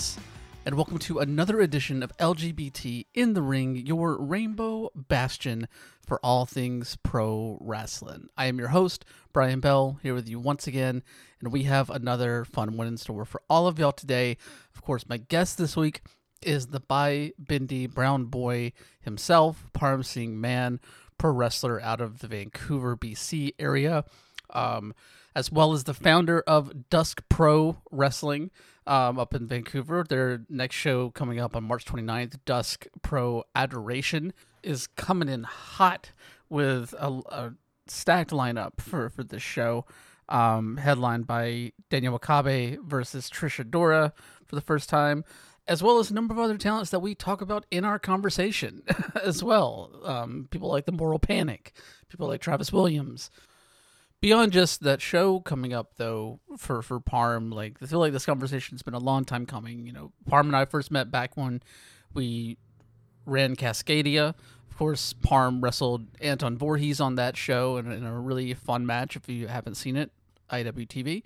Lucas, and welcome to another edition of LGBT in the Ring, your rainbow bastion for all things pro wrestling. I am your host, Brian Bell, here with you once again, and we have another fun one in store for all of y'all today. Of course, my guest this week is the Bhai Bindi Brown Boy himself, Param Singh Man, pro wrestler out of the Vancouver, BC area, as well as the founder of Dusk Pro Wrestling up in Vancouver. Their next show coming up on March 29th, Dusk Pro Adoration, is coming in hot with a stacked lineup for this show, headlined by Daniel Wakabe versus Trisha Dora for the first time, as well as a number of other talents that we talk about in our conversation as well. People like the Moral Panic, people like Travis Williams. Beyond just that show coming up, though, for Parm, I feel like this conversation's been a long time coming. You know, Parm and I first met back when we ran Cascadia. Of course, Parm wrestled Anton Voorhees on that show in a really fun match. If you haven't seen it, IWTV.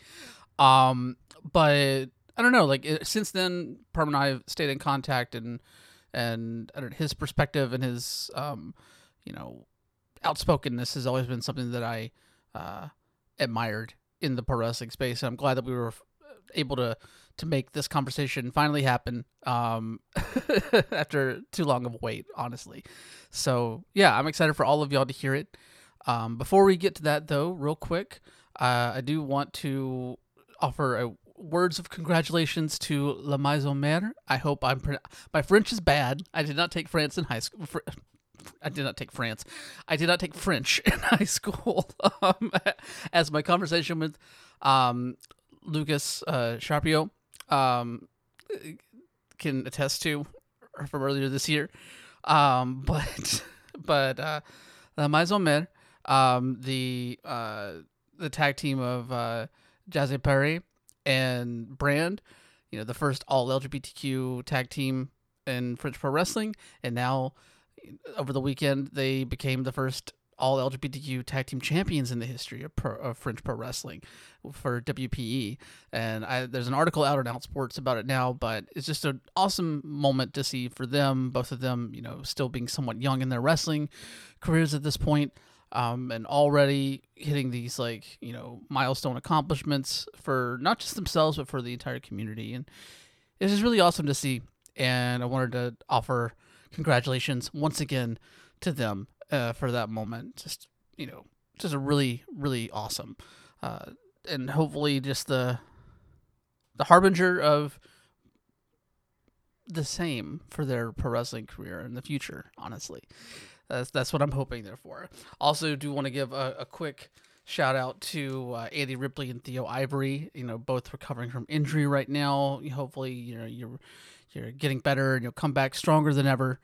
But I don't know. Since then, Parm and I have stayed in contact, and I don't know, his perspective and his outspokenness has always been something that I admired in the pro wrestling space. And I'm glad that we were able to make this conversation finally happen after too long of a wait, honestly. So yeah, I'm excited for all of y'all to hear it. Before we get to that, though, real quick, I do want to offer words of congratulations to La Maison Mère. I hope my French is bad. I did not take France in high school. I did not take French in high school. As my conversation with Lucas Sharpio can attest to from earlier this year. But La Maison Mère, the tag team of Jazzy Perry and Brand, the first all LGBTQ tag team in French pro wrestling, and now over the weekend, they became the first all LGBTQ tag team champions in the history of French pro wrestling for WPE. And there's an article out on Outsports about it now, but it's just an awesome moment to see for them, both of them, still being somewhat young in their wrestling careers at this point, and already hitting these milestone accomplishments for not just themselves, but for the entire community. And it's just really awesome to see. And I wanted to offer congratulations once again to them for that moment. Just a really, really awesome, and hopefully just the harbinger of the same for their pro wrestling career in the future. Honestly, that's what I'm hoping there for. Also, do want to give a quick shout out to Andy Ripley and Theo Ivory. Both recovering from injury right now. Hopefully, you're getting better and you'll come back stronger than ever.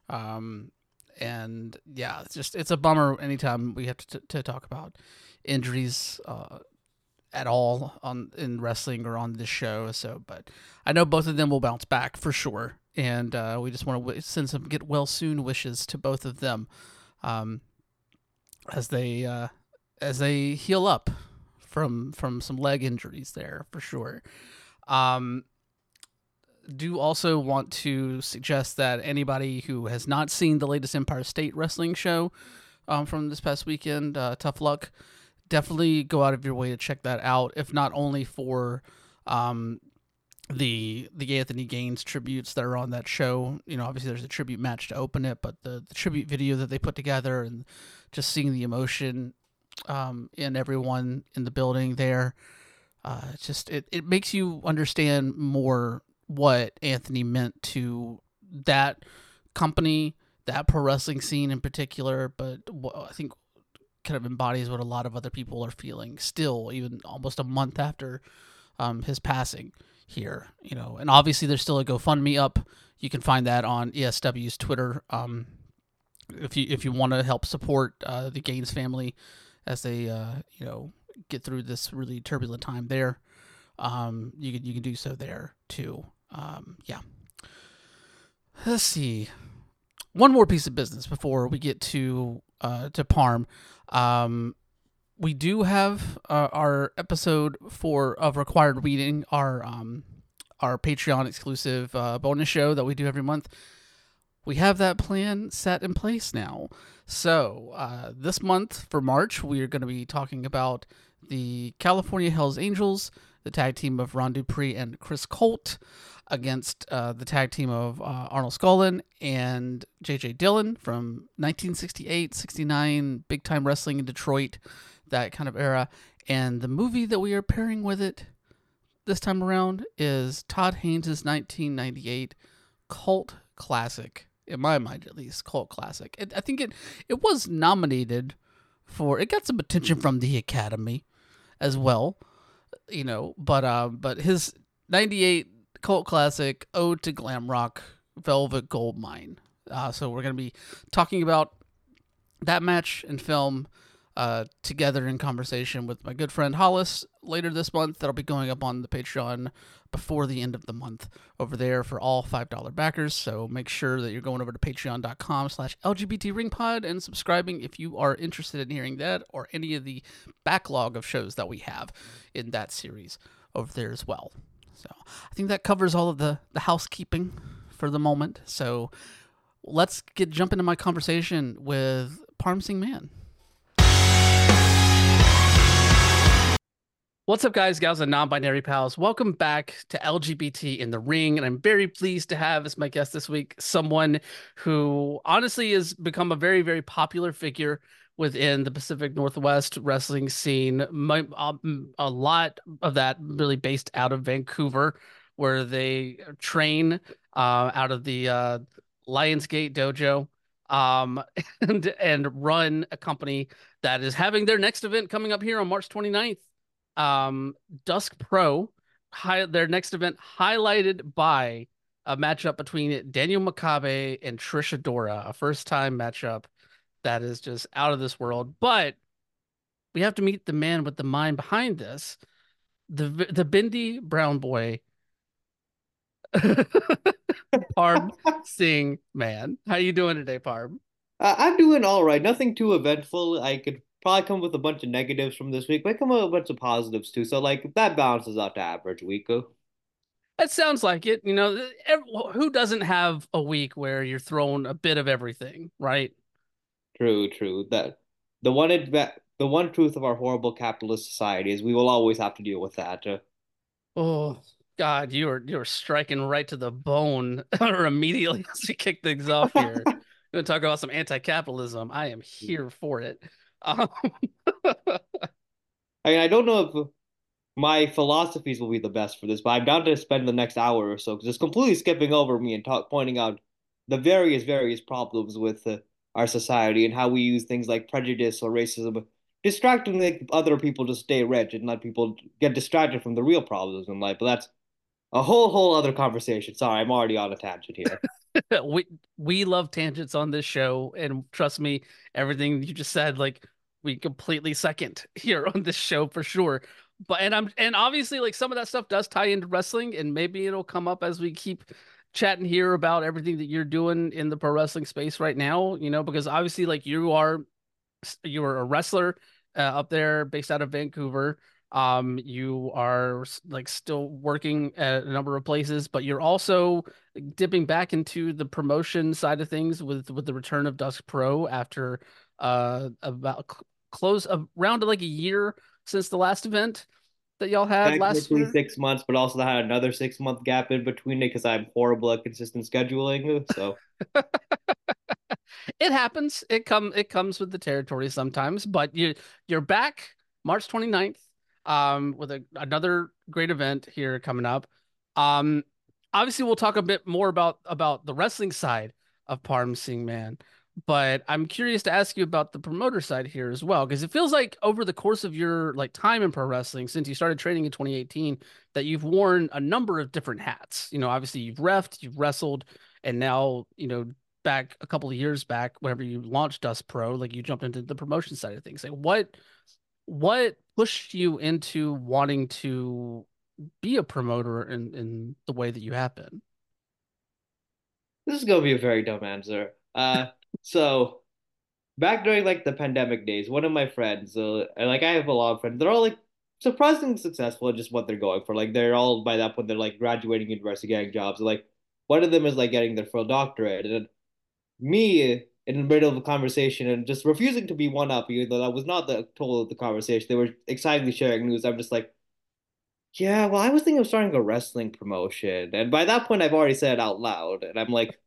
And yeah, it's a bummer anytime we have to talk about injuries at all in wrestling or on this show. So, but I know both of them will bounce back for sure, and we just want to send some get well soon wishes to both of them as they heal up from some leg injuries there for sure. Do also want to suggest that anybody who has not seen the latest Empire State Wrestling show from this past weekend, Tough Luck, definitely go out of your way to check that out, if not only for the Anthony Gaines tributes that are on that show. Obviously there's a tribute match to open it, but the tribute video that they put together and just seeing the emotion in everyone in the building there, it makes you understand more what Anthony meant to that company, that pro wrestling scene in particular, but I think kind of embodies what a lot of other people are feeling still, even almost a month after his passing here. And obviously there's still a GoFundMe up. You can find that on ESW's Twitter. If you want to help support the Gaines family as they get through this really turbulent time there, you can do so there too. Yeah. Let's see. One more piece of business before we get to Parm. We do have our episode of Required Reading, our our Patreon exclusive bonus show that we do every month. We have that plan set in place now. So this month for March, we are going to be talking about the California Hells Angels, the tag team of Ron Dupree and Chris Colt, against the tag team of Arnold Skaaland and J.J. Dillon from 1968, 69, big time wrestling in Detroit, that kind of era. And the movie that we are pairing with it this time around is Todd Haynes' 1998 cult classic, in my mind at least, cult classic. I think it was nominated for, it got some attention from the Academy as well, but his 98 cult classic, Ode to Glam Rock, Velvet Goldmine. So we're going to be talking about that match and film together in conversation with my good friend Hollis later this month. That'll be going up on the Patreon before the end of the month over there for all $5 backers. So make sure that you're going over to patreon.com/LGBTRingPod and subscribing if you are interested in hearing that or any of the backlog of shows that we have in that series over there as well. So I think that covers all of the housekeeping for the moment. So let's jump into my conversation with Parm Singh Man. What's up, guys, gals, and non-binary pals? Welcome back to LGBT in the Ring, and I'm very pleased to have as my guest this week someone who honestly has become a very, very popular figure within the Pacific Northwest wrestling scene. A lot of that really based out of Vancouver, where they train out of the Lionsgate Dojo, and run a company that is having their next event coming up here on March 29th. Dusk Pro, their next event highlighted by a matchup between Daniel Makabe and Trish Adora, a first-time matchup that is just out of this world. But we have to meet the man with the mind behind this, the Bindi Brown Boy, Parm Singh Man. How you doing today, Parm? I'm doing all right. Nothing too eventful. I could probably come with a bunch of negatives from this week, but I come with a bunch of positives too. So like that balances out to average week. It sounds like it. Who doesn't have a week where you're throwing a bit of everything, right? True, true. The one truth of our horrible capitalist society is we will always have to deal with that. Oh God, you're striking right to the bone or immediately as we kick things off here. We're gonna talk about some anti-capitalism. I am here for it. Um, I mean, I don't know if my philosophies will be the best for this, but I'm down to spend the next hour or so just completely skipping over me and pointing out the various problems with our society and how we use things like prejudice or racism, distracting like other people to stay rich and let people get distracted from the real problems in life. But that's a whole other conversation. Sorry, I'm already on a tangent here. we we love tangents on this show, and trust me, everything you just said, like we completely second here on this show for sure. But and obviously like some of that stuff does tie into wrestling, and maybe it'll come up as we keep chatting here about everything that you're doing in the pro wrestling space right now, because obviously like you are a wrestler up there based out of Vancouver. You are like still working at a number of places, but you're also dipping back into the promotion side of things with the return of Dusk Pro after about close around like a year since the last event that y'all had last Technically year. 6 months, but also had another 6 month gap in between it because I'm horrible at consistent scheduling. So It happens. It comes with the territory sometimes, but you're back March 29th with another great event here coming up. Um Obviously we'll talk a bit more about the wrestling side of Parm Singh Man, but I'm curious to ask you about the promoter side here as well, because it feels like over the course of your like time in pro wrestling since you started training in 2018 that you've worn a number of different hats. Obviously you've refed, you've wrestled, and now, back a couple of years back, whenever you launched Dust Pro, like you jumped into the promotion side of things. Like what pushed you into wanting to be a promoter in the way that you have been? this is gonna be a very dumb answer. So back during like the pandemic days, one of my friends, like I have a lot of friends, they're all like surprisingly successful at just what they're going for. Like they're all by that point they're like graduating university, getting jobs. Like one of them is like getting their full doctorate, and me in the middle of a conversation and just refusing to be one up, even though that was not the total of the conversation. They were excitedly sharing news. I'm just like, yeah, well, I was thinking of starting a wrestling promotion, and by that point, I've already said it out loud, and I'm like,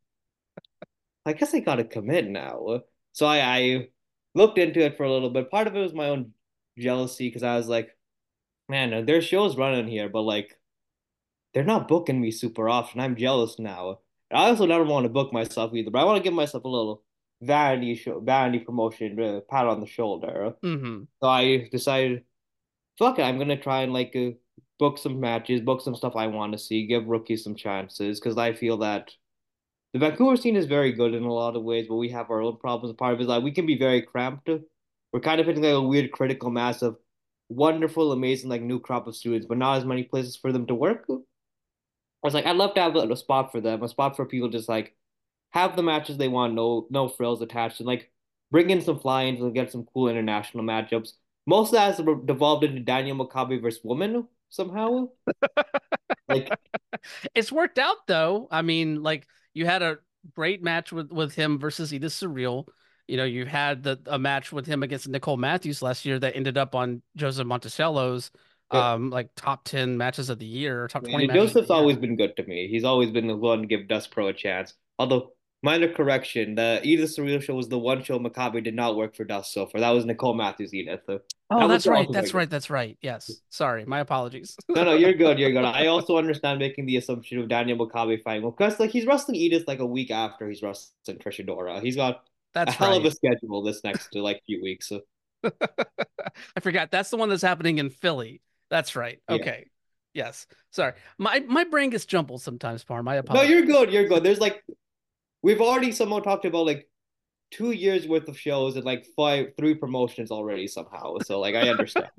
I guess I gotta commit now. So I looked into it for a little bit. Part of it was my own jealousy because I was like, man, there's shows running here, but like they're not booking me super often. I'm jealous now. And I also never want to book myself either, but I want to give myself a little vanity promotion, pat on the shoulder. Hmm. So I decided, fuck it, I'm gonna try and like book some matches, book some stuff I want to see, give rookies some chances, because I feel that the Vancouver scene is very good in a lot of ways, but we have our own problems. Part of it is like we can be very cramped. We're kind of hitting like a weird critical mass of wonderful, amazing, like new crop of students, but not as many places for them to work. I was like, I'd love to have a spot for them, a spot for people just like have the matches they want, no frills attached, and like bring in some fly-ins and get some cool international matchups. Most of that has devolved into Daniel Makabe versus Woman somehow. Like, It's worked out though. I mean, like you had a great match with him versus Edith Surreal. You know, you had a match with him against Nicole Matthews last year that ended up on Joseph Monticello's uh, like top 10 matches of the year, or top 20 and matches of the Joseph's year. always been good to me. He's always been the one to give Dust Pro a chance. Although, minor correction, the Edith Surreal show was the one show Makabe did not work for Dust so far. That was Nicole Matthews Edith. Oh, That was that's right. also very That's good. right. That's right. Yes. Sorry. My apologies. No, no, you're good. You're good. I also understand making the assumption of Daniel Makabe fighting. Well, because like he's wrestling Edith like a week after he's wrestling Trish Adora. He's got a That's hell of a right. schedule this next like few weeks. So, I forgot. That's the one that's happening in Philly. That's right. yeah. Okay. Yes. Sorry. My brain gets jumbled sometimes, Par. My No, you're apologies. good. You're good. There's like we've already somehow talked about like 2 years worth of shows and like three promotions already somehow. So like I understand.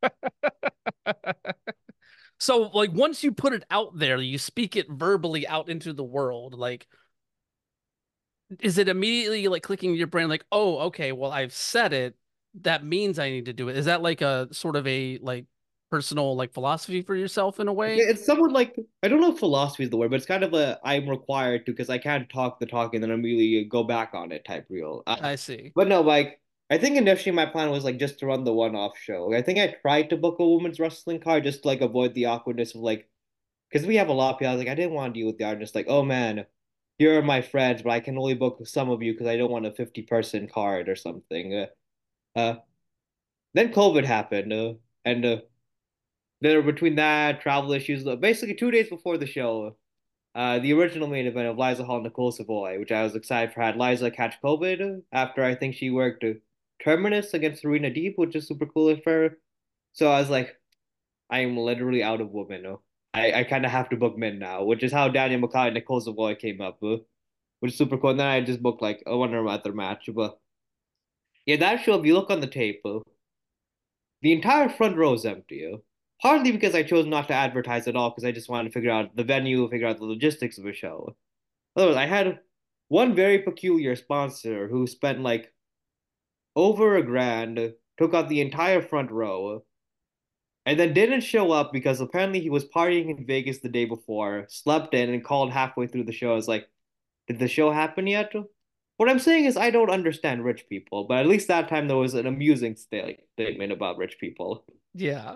So, like, once you put it out there, you speak it verbally out into the world. Like, is it immediately like clicking in your brain, like, oh, okay, well, I've said it. That means I need to do it. Is that like a sort of a like personal like philosophy for yourself in a way? It's somewhat like I don't know if philosophy is the word, but it's kind of a I'm required to because I can't talk the talk and then immediately go back on it type real. I see. But no, like I think initially my plan was like just to run the one-off show. I think I tried to book a women's wrestling card just to like avoid the awkwardness of like because we have a lot of people. I was like I didn't want to deal with the artist like oh man, here are my friends, but I can only book some of you because I don't want a 50-person card or something. Uh, then COVID happened, and there between that travel issues, basically 2 days before the show, the original main event of Liza Hall and Nicole Savoy, which I was excited for, had Liza catch COVID after I think she worked Terminus against Serena Deep, which is super cool for her. So I was like, I am literally out of women. I kind of have to book men now, which is how Daniel Mackay and Nicole Savoy came up, which is super cool. And then I just booked like a one other match. But yeah, that show, if you look on the tape, the entire front row is empty. Partly because I chose not to advertise at all because I just wanted to figure out the venue, figure out the logistics of a show. Otherwise, I had one very peculiar sponsor who spent like over a grand, took out the entire front row, and then didn't show up because apparently he was partying in Vegas the day before, slept in, and called halfway through the show. I was like, did the show happen yet? What I'm saying is, I don't understand rich people, but at least that time there was an amusing statement about rich people. Yeah.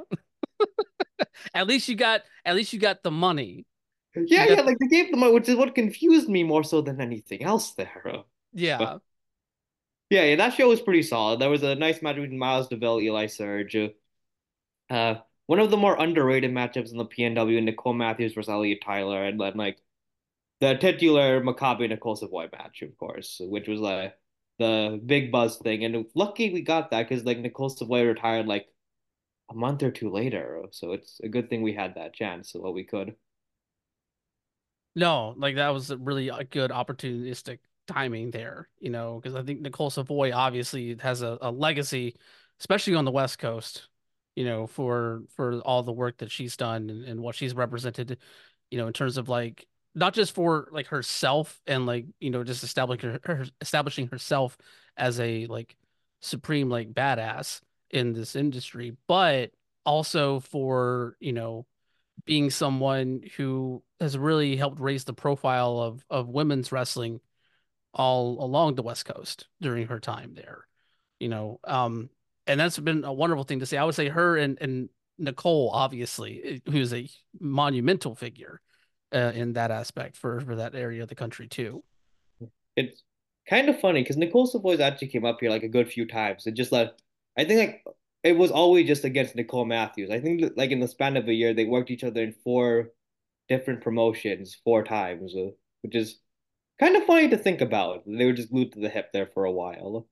At least you got the money. You Yeah, got yeah, like they gave them, which is what confused me more so than anything else there. But yeah. yeah, yeah, that show was pretty solid. There was a nice match between Miles DeVille, Eli Surge. Uh, one of the more underrated matchups in the PNW, Nicole Matthews versus Elliot Tyler, and then like the titular Maccabi Nicole Savoy match, of course, which was like the big buzz thing. And lucky we got that because like Nicole Savoy retired like a month or two later, so it's a good thing we had that chance while we could. No, like that was a really a good opportunistic timing there, you know, because I think Nicole Savoy obviously has a legacy, especially on the West Coast, you know, for all the work that she's done and what she's represented, you know, in terms of like not just for like herself and like, you know, just establishing herself as a like supreme like badass in this industry, but also for, being someone who has really helped raise the profile of women's wrestling all along the West Coast during her time there. You know, um, and that's been a wonderful thing to see. I would say her and Nicole, obviously, who's a monumental figure in that aspect for that area of the country too. It's kind of funny because Nicole Savoy's actually came up here like a good few times and just like I think like it was always just against Nicole Matthews. I think like in the span of a year they worked each other in four different promotions four times, which is kind of funny to think about. They were just glued to the hip there for a while.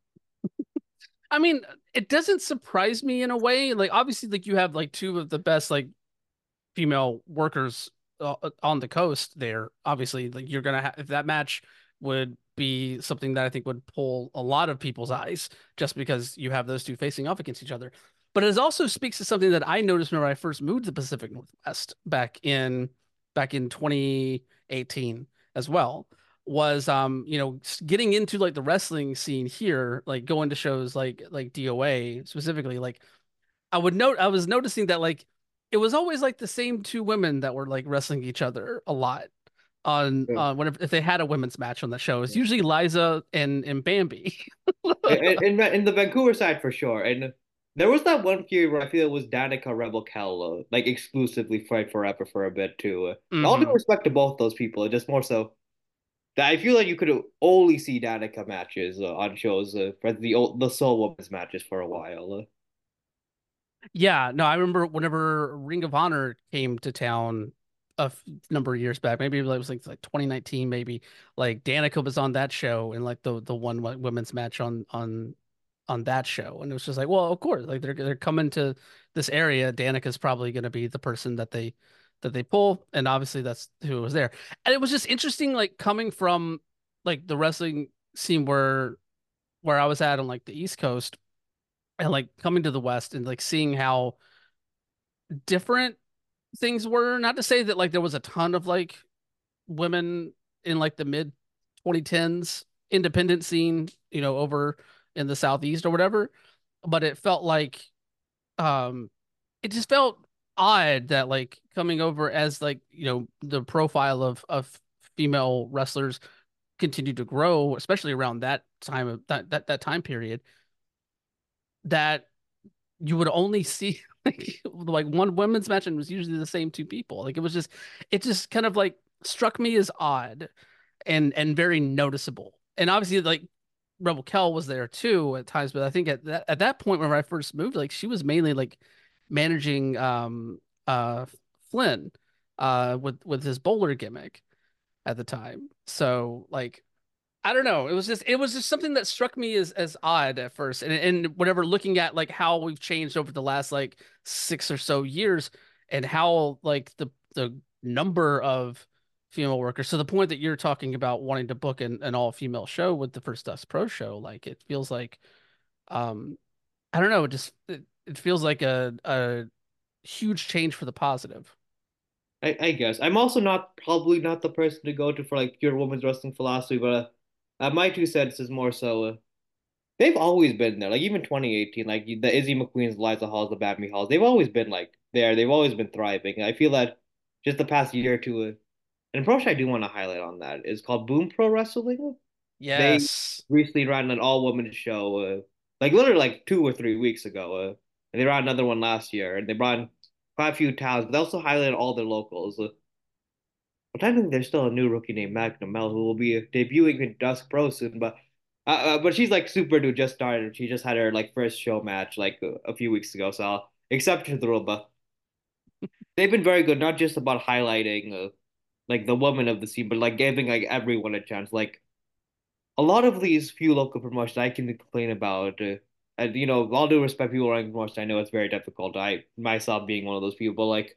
I mean, it doesn't surprise me in a way. Like obviously, like you have like two of the best like female workers on the coast there. Obviously, like you're gonna have if that match would be something that I think would pull a lot of people's eyes just because you have those two facing off against each other. But it also speaks to something that I noticed whenever I first moved to the Pacific Northwest back in 2018 as well was getting into like the wrestling scene here, like going to shows like DOA specifically, like I was noticing that like it was always like the same two women that were like wrestling each other a lot on Yeah. whenever if they had a women's match on the show. It's usually Liza and Bambi. In the Vancouver side for sure. And there was that one period where I feel it was Danica Rebel Kell like exclusively fight forever for a bit too. All due Hmm. respect to both those people, just more so that I feel like you could only see Danica matches on shows for the sole women's matches for a while. Yeah, no, I remember whenever Ring of Honor came to town number of years back, maybe it was like 2019, maybe like Danica was on that show and like the one women's match on that show, and it was just like, well, of course, like they're coming to this area. Danica's probably going to be the person that they pull, and obviously that's who was there. And it was just interesting, like coming from like the wrestling scene where I was at on like the East Coast and like coming to the West and like seeing how different things were. Not to say that like there was a ton of like women in like the mid 2010s independent scene, over in the Southeast or whatever, but it felt like um it just felt odd that like coming over as like, the profile of female wrestlers continued to grow, especially around that time of that time period, that you would only see like one women's match and it was usually the same two people. Like it just kind of like struck me as odd and very noticeable. And obviously like Rebel Kell was there too at times, but I think at that point when I first moved, like she was mainly like managing uh Flynn with his bowler gimmick at the time. So like I don't know. It was just something that struck me as odd at first. And whatever looking at like how we've changed over the last like 6 or so years and how like the number of female workers to the point that you're talking about wanting to book an all female show with the First Dust Pro show, like it feels like um I don't know, it feels like a huge change for the positive. I guess I'm also not probably not the person to go to for like pure women's wrestling philosophy, but my 2 cents is more so they've always been there. Like even 2018, like the Izzy McQueen's, Liza Halls, the Bambi Halls, they've always been like there. They've always been thriving. I feel that just the past year or two, and approach I do want to highlight on that is called Boom Pro Wrestling. They Yes. recently ran an all women's show, like literally like 2 or 3 weeks ago, and they ran another one last year, and they brought in quite a few talents, but they also highlighted all their locals. But I think there's still a new rookie named Magna Mel who will be debuting in Dusk Pro soon. But she's like super new, just started. She just had her like first show match like a few weeks ago. So I'll accept her through. But they've been very good, not just about highlighting like the woman of the scene, but like giving like everyone a chance. Like a lot of these few local promotions I can complain about. And all due respect, people running promotions, I know it's very difficult. I myself being one of those people, but like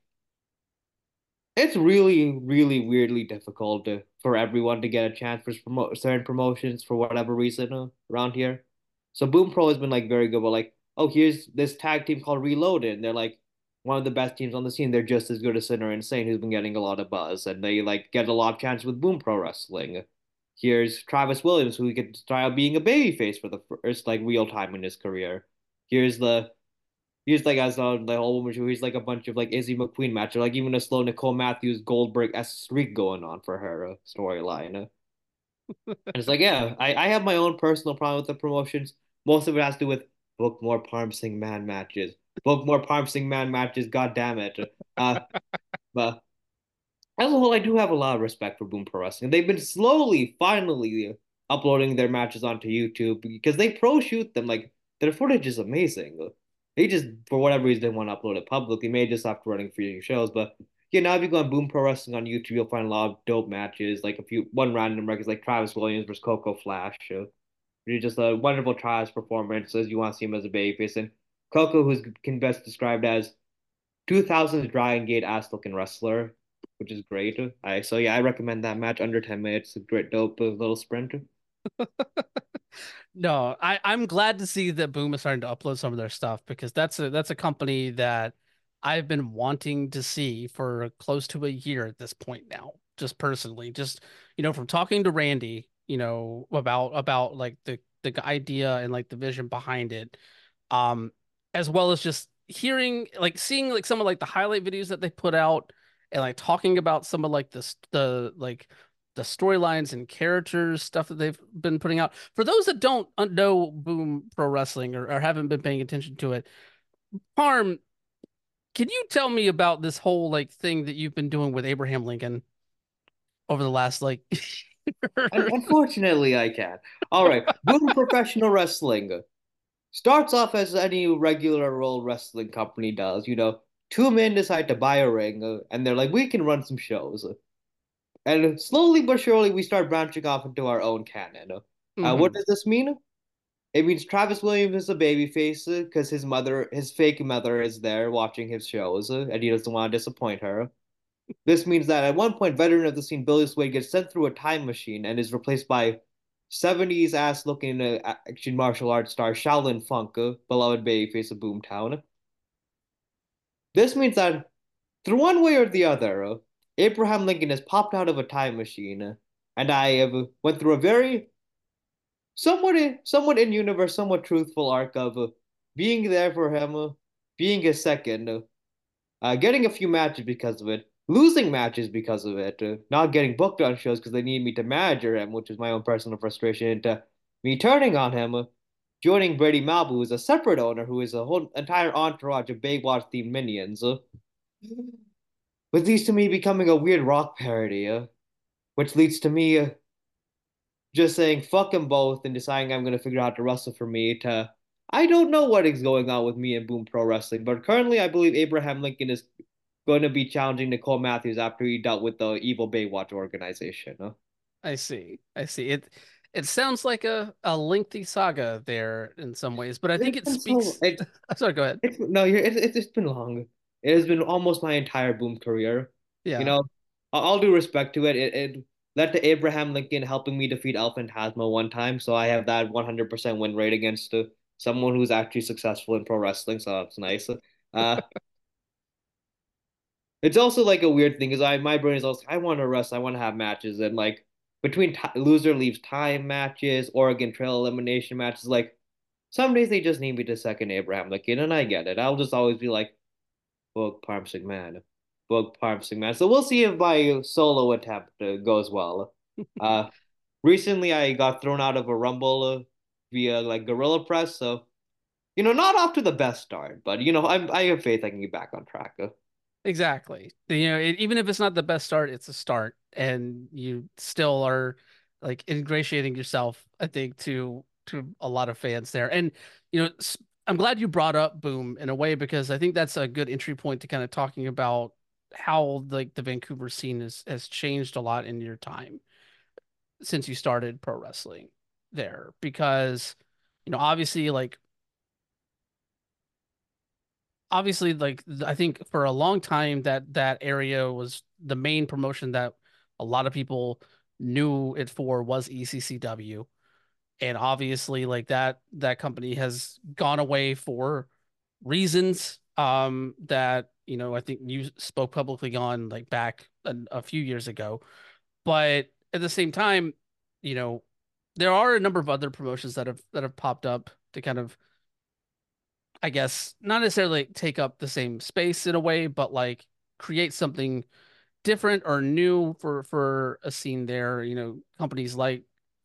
it's really, really weirdly difficult for everyone to get a chance for certain promotions for whatever reason around here. So Boom Pro has been like very good, but like, oh, here's this tag team called Reloaded. And they're like one of the best teams on the scene. They're just as good as Sinner Insane, who's been getting a lot of buzz, and they like get a lot of chance with Boom Pro Wrestling. Here's Travis Williams, who could try out being a babyface for the first like real time in his career. Here's the He's like as the whole woman show. He's like a bunch of like Izzy McQueen match, or like even a slow Nicole Matthews Goldberg s streak going on for her storyline. And it's like, yeah, I have my own personal problem with the promotions. Most of it has to do with book more Parm Singh man matches. Book more Parm Singh man matches. God damn it. But as a whole, I do have a lot of respect for Boom Pro Wrestling. They've been slowly, finally uploading their matches onto YouTube because they pro shoot them. Like their footage is amazing. They just, for whatever reason, didn't want to upload it publicly. Maybe just after running few shows. But yeah, now if you go on Boom Pro Wrestling on YouTube, you'll find a lot of dope matches. Like one random records like Travis Williams versus Coco Flash. Really just a wonderful Travis performance as you want to see him as a babyface. And Coco, who's can best described as 2000s Dragon Gate ass looking wrestler, which is great. So yeah, I recommend that match under 10 minutes. A great dope little sprint. No, I'm glad to see that Boom is starting to upload some of their stuff because that's a company that I've been wanting to see for close to a year at this point now. Just personally, just from talking to Randy, about like the idea and like the vision behind it, um, as well as just hearing like seeing like some of like the highlight videos that they put out and like talking about some of like the storylines and characters stuff that they've been putting out. For those that don't know Boom Pro Wrestling or haven't been paying attention to it, Harm, can you tell me about this whole like thing that you've been doing with Abraham Lincoln over the last like Unfortunately, I can. All right, Boom Professional Wrestling starts off as any regular role wrestling company does. Two men decide to buy a ring, and they're like, we can run some shows. And slowly but surely, we start branching off into our own canon. What hmm does this mean? It means Travis Williams is a babyface because his fake mother, is there watching his shows, and he doesn't want to disappoint her. This means that at one point, veteran of the scene Billy Swade gets sent through a time machine and is replaced by 70s ass looking action martial arts star Shaolin Funk, beloved babyface of Boomtown. This means that through one way or the other, Abraham Lincoln has popped out of a time machine, and I have went through a very somewhat in universe, somewhat truthful arc of being there for him, being a second, getting a few matches because of it, losing matches because of it, not getting booked on shows because they need me to manager him, which is my own personal frustration, into me turning on him, joining Brady Malbu, who is a separate owner, who is a whole entire entourage of Baywatch themed minions, which leads to me becoming a weird rock parody, which leads to me just saying fuck them both and deciding I'm going to figure out how to wrestle for me to I don't know what is going on with me and Boom Pro Wrestling, but currently I believe Abraham Lincoln is going to be challenging Nicole Matthews after he dealt with the evil Baywatch organization. Huh? I see. I see. It sounds like a lengthy saga there in some ways, but I think It's it been so speaks. Sorry, go ahead. it's no, it's been long. It has been almost my entire Boom career. You Yeah, know, all due respect to it, it led to Abraham Lincoln helping me defeat El Phantasmo one time, so I have that 100% win rate against someone who's actually successful in pro wrestling, so that's nice. It's also like a weird thing because my brain is also I want to wrestle, I want to have matches, and like between loser leaves time matches, Oregon Trail elimination matches, like some days they just need me to second Abraham Lincoln, and I get it. I'll just always be like, book Parm Sigman, book Parm Sigman. So we'll see if my solo attempt goes well. Uh, Recently I got thrown out of a Rumble via like Gorilla Press, so not off to the best start, but I have faith I can get back on track. exactly. Even if it's not the best start, it's a start, and you still are like ingratiating yourself, I think, to a lot of fans there. And I'm glad you brought up Boom in a way because I think that's a good entry point to kind of talking about how like the Vancouver scene has changed a lot in your time since you started pro wrestling there because obviously I think for a long time that area was the main promotion that a lot of people knew it for was ECCW, and obviously like that company has gone away for reasons that I think you spoke publicly on like back a few years ago, but at the same time, you know there are a number of other promotions that have popped up to kind of I guess not necessarily take up the same space in a way, but like create something different or new for a scene there. Companies like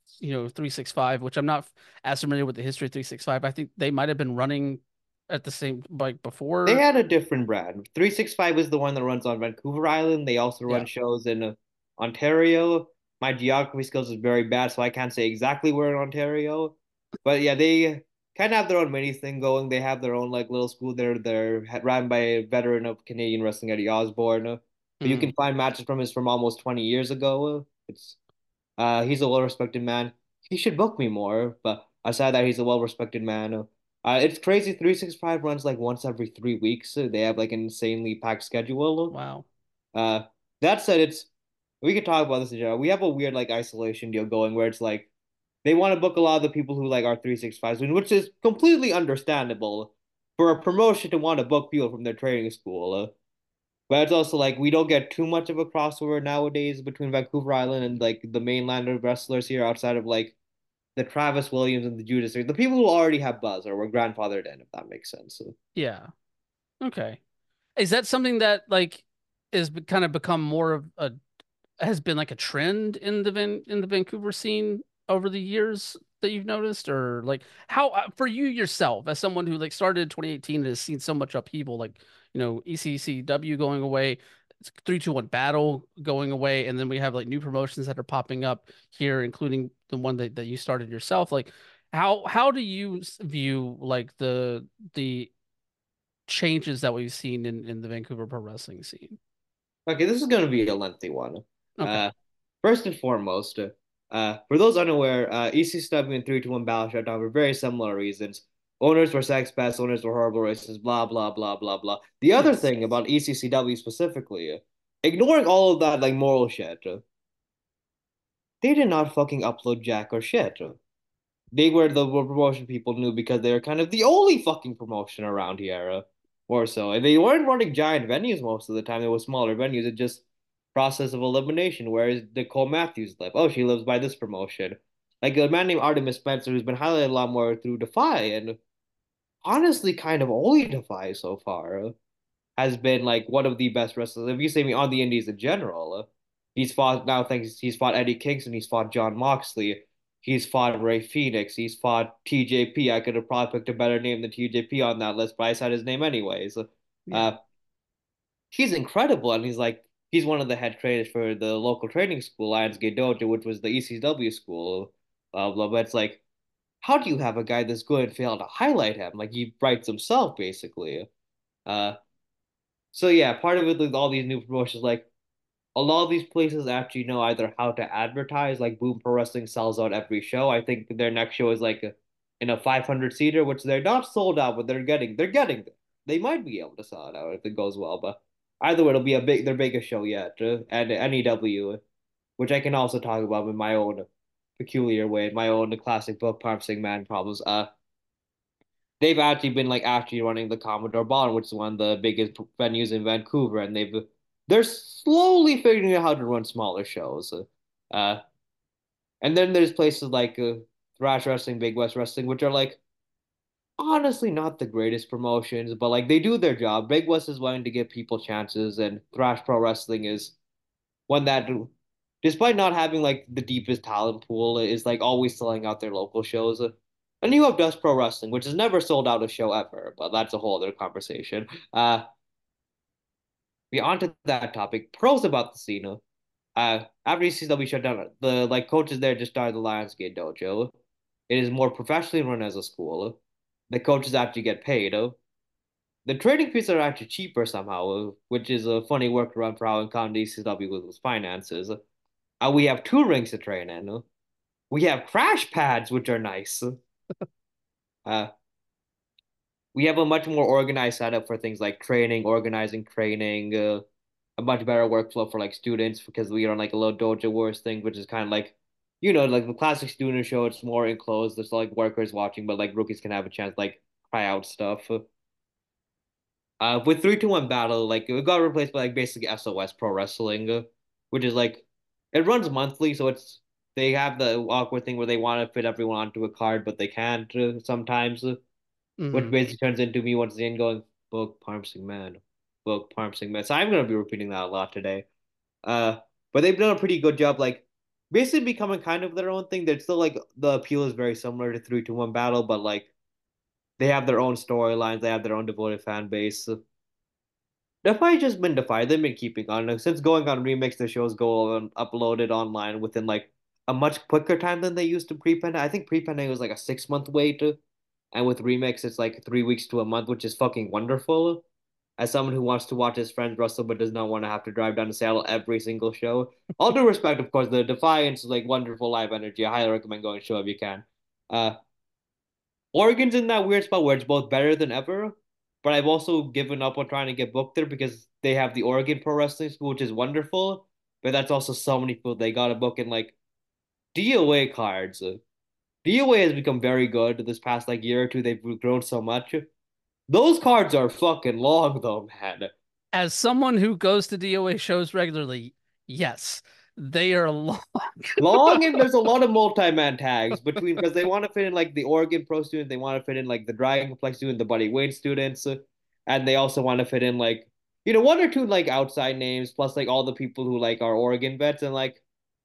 365, which I'm not as familiar with the history of 365. I think they might have been running at the same like They before. had a different brand. 365 is the one that runs on Vancouver Island. They also Yeah. run shows in Ontario. My geography skills is very bad, so I can't say exactly where in Ontario. But yeah, they kind of have their own mini thing going. They have their own like little school there. They're run by a veteran of Canadian wrestling, Eddie Osborne. But you Mm, can find matches from his from almost 20 years ago. It's he's a well-respected man. He should book me more, but aside that, he's a well-respected man. It's crazy. 365 runs like once every 3 weeks. They have like an insanely packed schedule. wow. Uh, that said, it's we could talk about this in general. We have a weird like isolation deal going where it's like they want to book a lot of the people who like are 365s, which is completely understandable for a promotion to want to book people from their training school. But it's also like we don't get too much of a crossover nowadays between Vancouver Island and like the mainland of wrestlers here outside of like the Travis Williams and the Judas, the people who already have buzz or were grandfathered in, if that makes sense. So, Yeah. Okay. Is that something that like kind of become more of a has been like a trend in the Vancouver scene over the years that you've noticed, or like how for you yourself as someone who like started in 2018 and has seen so much upheaval, like ECCW going away, 321 Battle going away, and then we have like new promotions that are popping up here, including the one that you started yourself. Like how do you view like the changes that we've seen in the Vancouver pro wrestling scene? okay, this is going to be a lengthy one. Okay. First and foremost, for those unaware, ECW and 321 Battle shut down for very similar reasons. Owners were sex pests, owners were horrible racists, blah, blah, blah, blah, blah. The other Yes. thing about ECCW specifically, ignoring all of that like moral shit, they did not fucking upload jack or shit. They were the promotion people knew because they were kind of the only fucking promotion around here, or so. And they weren't running giant venues most of the time. They were smaller venues. It just process of elimination. Whereas Nicole Matthews live. Oh, she lives by this promotion. Like a man named Artemis Spencer, who's been highlighted a lot more through Defy, and honestly, kind of only Defy so far has been like one of the best wrestlers. If you say me on the Indies in general, he's fought now. Thanks, he's fought Eddie Kingston. He's fought John Moxley. He's fought Ray Phoenix. He's fought TJP. I could have probably picked a better name than TJP on that list, but I said his name anyways. Yeah. Uh, he's incredible, and he's one of the head trainers for the local training school, Lionsgate Dojo, which was the ECW school. But it's like, how do you have a guy this good and fail to highlight him? Like he writes himself basically. Uh, so yeah, part of it with all these new promotions, like a lot of these places actually know either how to advertise, like Boom Pro Wrestling sells out every show. I think their next show is like in a 500 seater, which they're not sold out, but they're getting there. They might be able to sell it out if it goes well, but either way, it'll be their biggest show yet. And NEW, which I can also talk about in my own peculiar way, my own classic book, Promising Man problems. They've actually been like actually running the Commodore Ballroom, which is one of the biggest venues in Vancouver, and they're slowly figuring out how to run smaller shows. Uh, and then there's places like Thrash Wrestling, Big West Wrestling, which are like honestly not the greatest promotions, but like they do their job. Big West is willing to give people chances, and Thrash Pro Wrestling is one that, despite not having like the deepest talent pool, is like always selling out their local shows. And you have Dust Pro Wrestling, which has never sold out a show ever, but that's a whole other conversation. Beyond to that topic, pros about the scene. After ECW shut down, the like coaches there just started the Lionsgate Dojo. It is more professionally run as a school. The coaches actually get paid. The training fees are actually cheaper somehow, which is a funny workaround for how incumbent ECW with its finances. We have two rings to train in. We have crash pads, which are nice. Uh, we have a much more organized setup for things like training, organizing training, a much better workflow for like students because we are on like a little dojo wars thing, which is kind of like, like the classic student show. It's more enclosed. There's like workers watching, but like rookies can have a chance to, like try out stuff. With 321 Battle, like it got replaced by like basically SOS Pro Wrestling, which is like it runs monthly, so they have the awkward thing where they want to fit everyone onto a card, but they can't sometimes. which Mm-hmm. basically turns into me once again going, book Parm Singh Man, book Parm Singh Man. So I'm gonna be repeating that a lot today. Uh, but they've done a pretty good job, like basically becoming kind of their own thing. They're still like the appeal is very similar to 3-2-1 Battle, but like they have their own storylines, they have their own devoted fan base. Defy just been Defy. They've been keeping on. Since going on Remix, the shows go on uploaded online within like a much quicker time than they used to pre-pandemic. I think pre-pandemic was like a 6 month wait, and with Remix, it's like 3 weeks to a month, which is fucking wonderful. As someone who wants to watch his friends wrestle but does not want to have to drive down to Seattle every single show. All due respect, of course, the Defiance is like wonderful live energy. I highly recommend going to show if you can. Uh, Oregon's in that weird spot where it's both better than ever, but I've also given up on trying to get booked there because they have the Oregon Pro Wrestling School, which is wonderful, but that's also so many people they got to book in like DOA cards. DOA has become very good this past like year or two. They've grown so much. Those cards are fucking long though, man. As someone who goes to DOA shows regularly, yes, they are long. Long, and there's a lot of multi-man tags between because they want to fit in like the Oregon Pro students, they want to fit in like the Dragonflex student, the Buddy Wayne students, and they also want to fit in like one or two like outside names plus like all the people who like are Oregon vets and like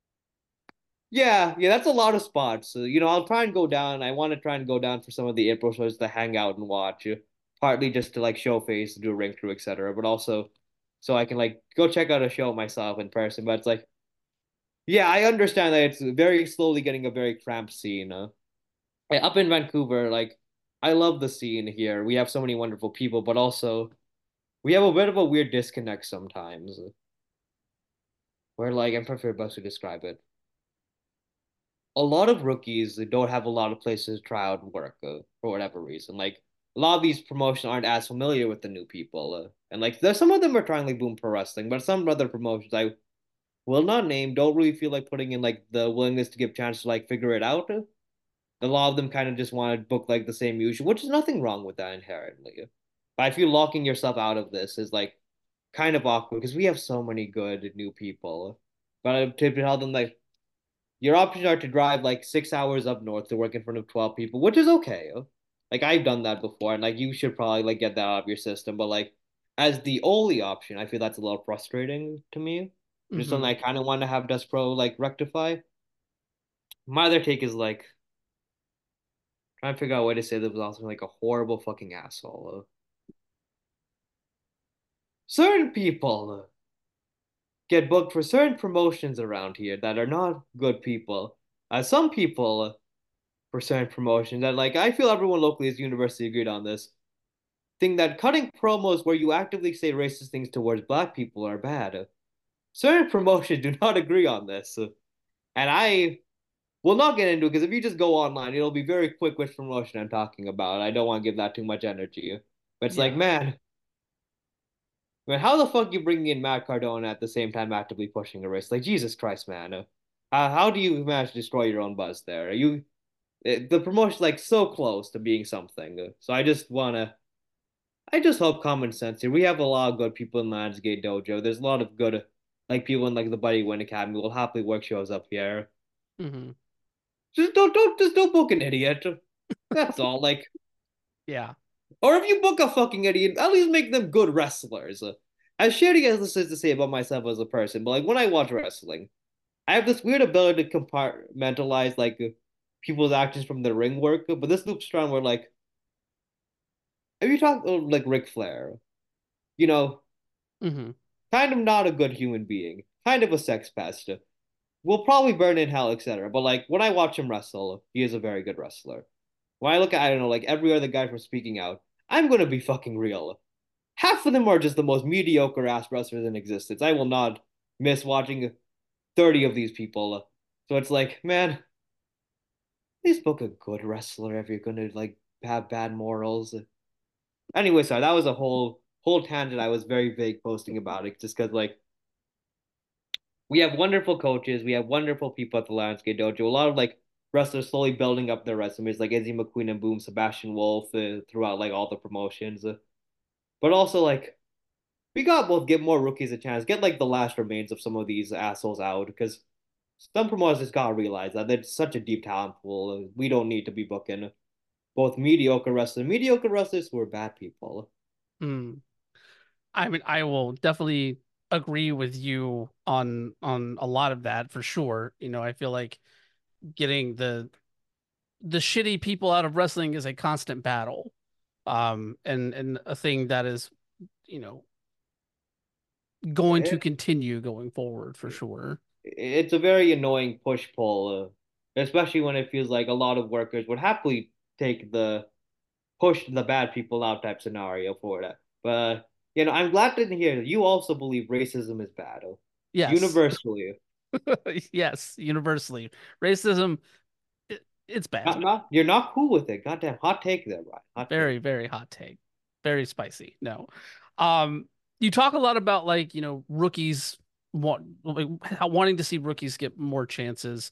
yeah, that's a lot of spots. So, I'll try and go down. I want to try and go down for some of the April shows to hang out and watch, partly just to like show face, do a ring crew, etc. But also so I can like go check out a show myself in person. But it's like yeah, I understand that it's very slowly getting a very cramped scene. Up in Vancouver, like I love the scene here. We have so many wonderful people, but also we have a bit of a weird disconnect sometimes. Where like I'm trying to figure out best to describe it. A lot of rookies don't have a lot of places to try out and work for whatever reason. Like a lot of these promotions aren't as familiar with the new people, and like there's some of them are trying like Boom Pro Wrestling, but some other promotions I will not name don't really feel like putting in like the willingness to give chance to like figure it out. A lot of them kind of just want to book like the same usual, which is nothing wrong with that inherently. But I feel locking yourself out of this is like kind of awkward because we have so many good new people. But to tell them like your options are to drive like 6 hours up north to work in front of 12 people, which is okay. Like I've done that before, and like you should probably like get that out of your system. But like as the only option, I feel that's a little frustrating to me. Just something Hmm. I kind of want to have Dust Pro like rectify. My other take is like trying to figure out a way to say this was also like a horrible fucking asshole. Certain people get booked for certain promotions around here that are not good people. Some people for certain promotions that like I feel everyone locally is universally agreed on this. Think that cutting promos where you actively say racist things towards black people are bad. Certain promotions do not agree on this. And I will not get into it because if you just go online, it'll be very quick which promotion I'm talking about. I don't want to give that too much energy. But it's like, Yeah. man, how the fuck you bringing in Matt Cardona at the same time actively pushing a race? Like Jesus Christ, man. How do you manage to destroy your own buzz there? The promotion's like so close to being something. So I just hope common sense here. We have a lot of good people in Lionsgate Dojo. There's a lot of good like people in like the Buddy Win Academy will happily work shows up here. Hmm. Just don't book an idiot. That's all. Like, Yeah. or if you book a fucking idiot, at least make them good wrestlers. As shitty as this is to say about myself as a person, but like when I watch wrestling, I have this weird ability to compartmentalize like people's actions from their ring work. But this loops around where like if you talk like Ric Flair, you know, Hmm. kind of not a good human being, kind of a sex pest, will probably burn in hell, etc. But like when I watch him wrestle, he is a very good wrestler. When I look at I don't know like every other guy from Speaking Out, I'm gonna be fucking real. Half of them are just the most mediocre ass wrestlers in existence. I will not miss watching 30 of these people. So it's like, man, please book a good wrestler if you're gonna like have bad morals. Anyway, sorry, that was a whole tangent. I was very vague posting about it just because like we have wonderful coaches, we have wonderful people at the Lionsgate Dojo. A lot of like wrestlers slowly building up their resumes, like Izzy McQueen and Boom, Sebastian Wolf throughout like all the promotions. But also like we got both give more rookies a chance, get like the last remains of some of these assholes out because some promoters just gotta realize that there's such a deep talent pool. We don't need to be booking. both mediocre wrestlers, mediocre wrestlers who are bad people. Mm. I mean, I will definitely agree with you on a lot of that for sure. I feel like getting the shitty people out of wrestling is a constant battle. And a thing that is, you know, going to It, continue going forward for sure. it's a very annoying push pull, especially when it feels like a lot of workers would happily take the push the bad people out type scenario for that. But I'm glad to hear that you also believe racism is bad, Yes. universally. Yes, universally. Racism, it's bad. Not you're not cool with it. Goddamn hot take there, right? Hot take. Very, very hot take. Very spicy. No. Um, you talk a lot about like, rookies wanting to see rookies get more chances,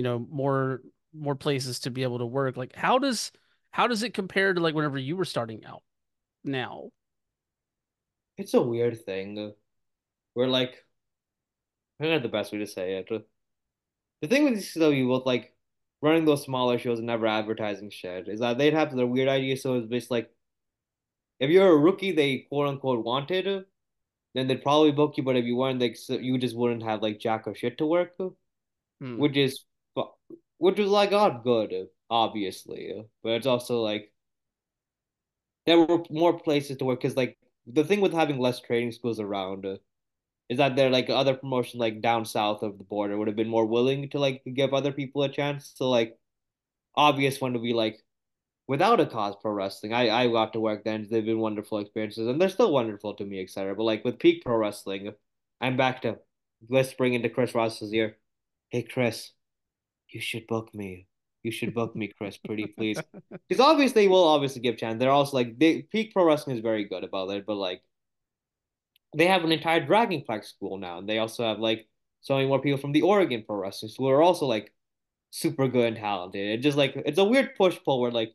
more places to be able to work. Like how does it compare to like whenever you were starting out now? It's a weird thing. We're like, I don't know the best way to say it. The thing with CCW with like running those smaller shows and never advertising shit is that they'd have their weird ideas. So it's basically like if you're a rookie, they quote unquote wanted, then they'd probably book you. But if you weren't, like you just wouldn't have like jack or shit to work, Hmm. which is which was like odd good, obviously. But it's also like there were more places to work because like the thing with having less training schools around. Is that there like other promotions like down south of the border would have been more willing to like give other people a chance? So like obvious one to be like without a cause pro wrestling. I got to work then. They've been wonderful experiences and they're still wonderful to me, etc. But like with peak pro wrestling, I'm back to whispering into Chris Ross's ear. Hey Chris, you should book me. You should book me, Chris, pretty please. Because obviously they will obviously give chance. They're also like peak pro wrestling is very good about it, but like they have an entire Dragonflex school now, and they also have like so many more people from the Oregon Pro Wrestlers who are also like super good and talented. It just like it's a weird push pull where like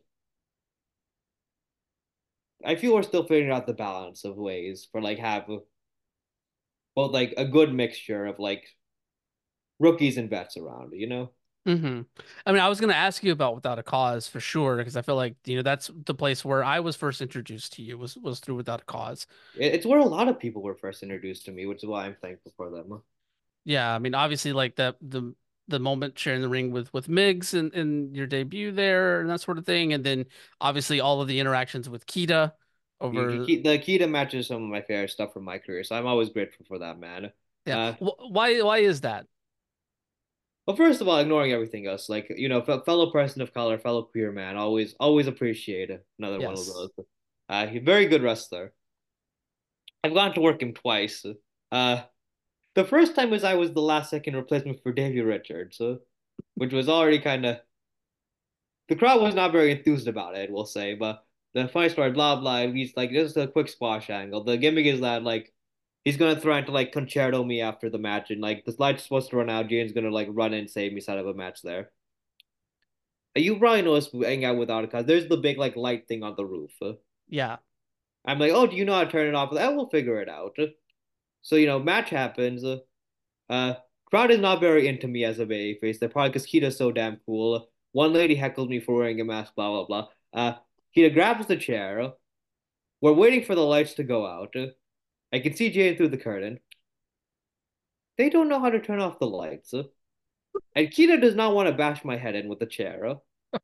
I feel we're still figuring out the balance of ways for like have both like a good mixture of like rookies and vets around, you know? hmm I mean, I was going to ask you about Without a Cause for sure, because I feel like, that's the place where I was first introduced to you was through Without a Cause. It's where a lot of people were first introduced to me, which is why I'm thankful for them. Yeah, I mean, obviously, like the moment sharing the ring with Miggs and your debut there and that sort of thing, and then obviously all of the interactions with Kita over. The Kita match is some of my favorite stuff from my career, so I'm always grateful for that, man. Yeah, Uh, why is that? Well, first of all, ignoring everything else, like fellow person of color, fellow queer man, always appreciate another one of Yes. those. He's a very good wrestler. I've gone to work him twice. Uh, the first time was I was the last second replacement for Davey Richards, which was already kind of the crowd was not very enthused about it, we'll say. But the funny story, blah blah. He's like, this is a quick squash angle. The gimmick is that like he's gonna threaten to like concerto me after the match, and like the light's supposed to run out. Jane's gonna like run in and save me, set up a match there. You probably know us hang out without a cause. There's the big like light thing on the roof. Yeah. I'm like, oh, do you know how to turn it off? I will figure it out. So match happens. Uh, crowd is not very into me as a babyface. They're probably because Kita's so damn cool. One lady heckled me for wearing a mask. Blah blah blah. Kita grabs the chair. We're waiting for the lights to go out. I can see Jane through the curtain. They don't know how to turn off the lights. And Kita does not want to bash my head in with the chair.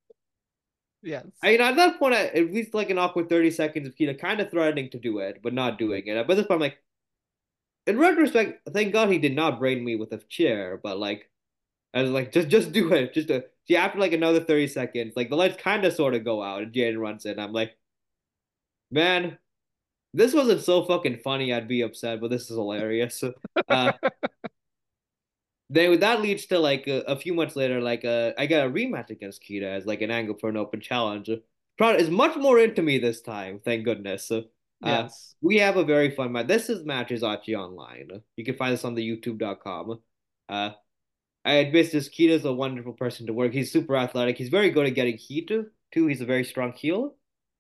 Yes. At that point, at least like an awkward 30 seconds of Kita kind of threatening to do it, but not doing it. But this point, I'm like, in retrospect, thank God he did not brain me with a chair. But like, I was like, just do it. See, after like another 30 seconds, like the lights kind of sort of go out, and Jaden runs in. I'm like, man, this wasn't so fucking funny. I'd be upset, but this is hilarious. Uh, then that leads to like a few months later, like I got a rematch against Kita as like an angle for an open challenge. Crowd is much more into me this time, thank goodness. Uh, Yes. we have a very fun match. This match is actually online. You can find this on the YouTube.com. Uh, I admit this Kita's a wonderful person to work. He's super athletic. He's very good at getting heat too. He's a very strong heel.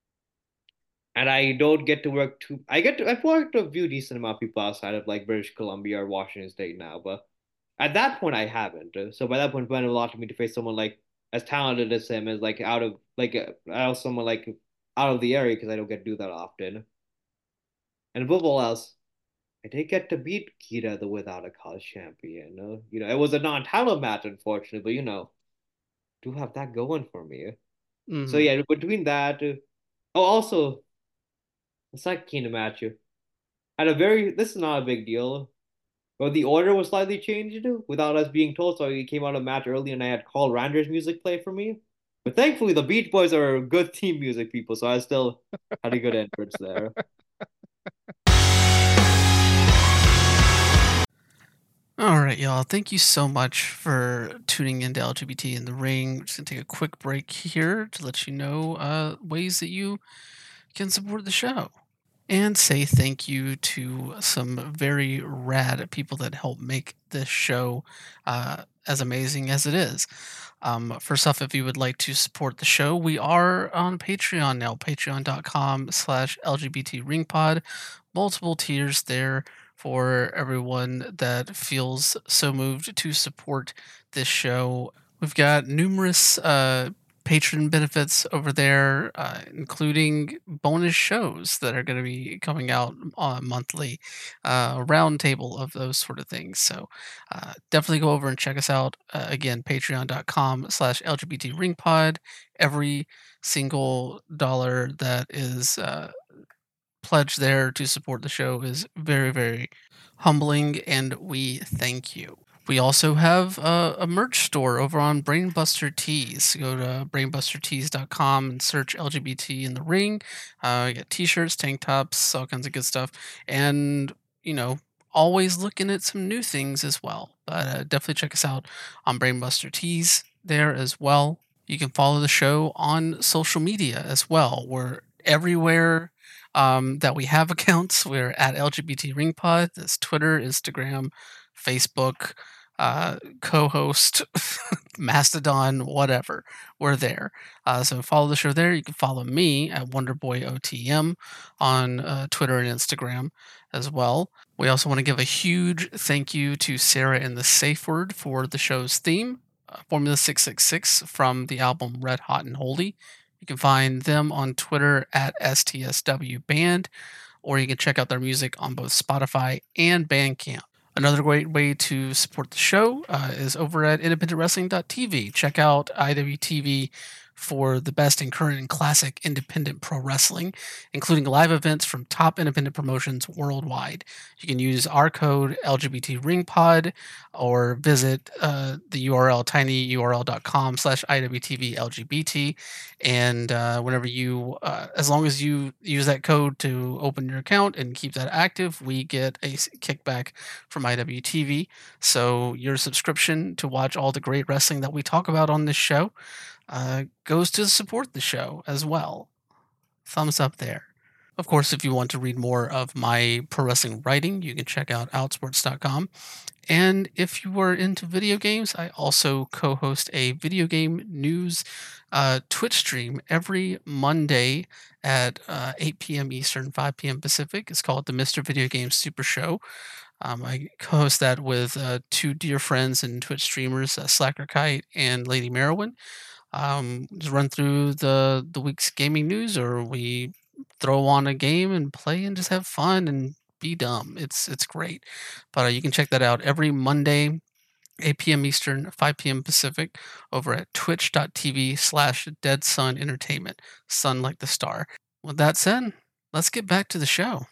And I don't get to work too. I've worked a few decent amount of people outside of like British Columbia or Washington State now, but at that point, I haven't. So by that point, it meant a lot to me to face someone like as talented as him is like out of like out of someone like out of the area because I don't get to do that often. And above all else, I did get to beat Kita, the Without a Cause champion. It was a non-title match, unfortunately, but do have that going for me. So Hmm. yeah, between that, oh, also the second Kingdom match, had a very. This is not a big deal, but the order was slightly changed without us being told. So he came out of match early, and I had Carl Rander's music play for me. But thankfully, the Beach Boys are good team music people, so I still had a good entrance there. All right, y'all. Thank you so much for tuning into LGBT in the Ring. We're just gonna take a quick break here to let you know ways that you can support the show and say thank you to some very rad people that help make this show as amazing as it is. First off, if you would like to support the show, we are on Patreon now, patreon.com/LGBT ringpod. Multiple tiers there for everyone that feels so moved to support this show. We've got numerous patron benefits over there, including bonus shows that are going to be coming out monthly, roundtable of those sort of things. So definitely go over and check us out. Again, patreon.com/LGBT ringpod. Every single dollar that is pledged there to support the show is very, very humbling, and we thank you. We also have a merch store over on Brainbuster Tees. Go to brainbustertees.com and search LGBT in the ring. You get t-shirts, tank tops, all kinds of good stuff. And, you know, always looking at some new things as well. But definitely check us out on Brainbuster Tees there as well. You can follow the show on social media as well. We're everywhere that we have accounts. We're at LGBT Ring Pod. That's Twitter, Instagram, Facebook, co-host, Mastodon, whatever. We're there. So follow the show there. You can follow me at WonderboyOTM on Twitter and Instagram as well. We also want to give a huge thank you to Sarah and the Safe Word for the show's theme, Formula 666 from the album Red Hot and Holy. You can find them on Twitter at STSW Band, or you can check out their music on both Spotify and Bandcamp. Another great way to support the show is over at independentwrestling.tv. Check out IWTV for the best in current and classic independent pro wrestling, including live events from top independent promotions worldwide. You can use our code LGBTRingPod or visit the URL tinyurl.com/IWTVLGBT. And whenever you, as long as you use that code to open your account and keep that active, we get a kickback from IWTV. So your subscription to watch all the great wrestling that we talk about on this show goes to support the show as well. Thumbs up there. Of course, if you want to read more of my pro wrestling writing, you can check out outsports.com. And if you are into video games, I also co host a video game news Twitch stream every Monday at 8 p.m. Eastern, 5 p.m. Pacific. It's called the Mr. Video Game Super Show. I co-host that with two dear friends and Twitch streamers, Slacker Kite and Lady Merowin. Just run through the week's gaming news, or we throw on a game and play and just have fun and be dumb. It's great. But you can check that out every Monday, 8 p.m. Eastern, 5 p.m. Pacific, over at twitch.tv/Dead Sun Entertainment. Sun like the star. With that said, let's get back to the show.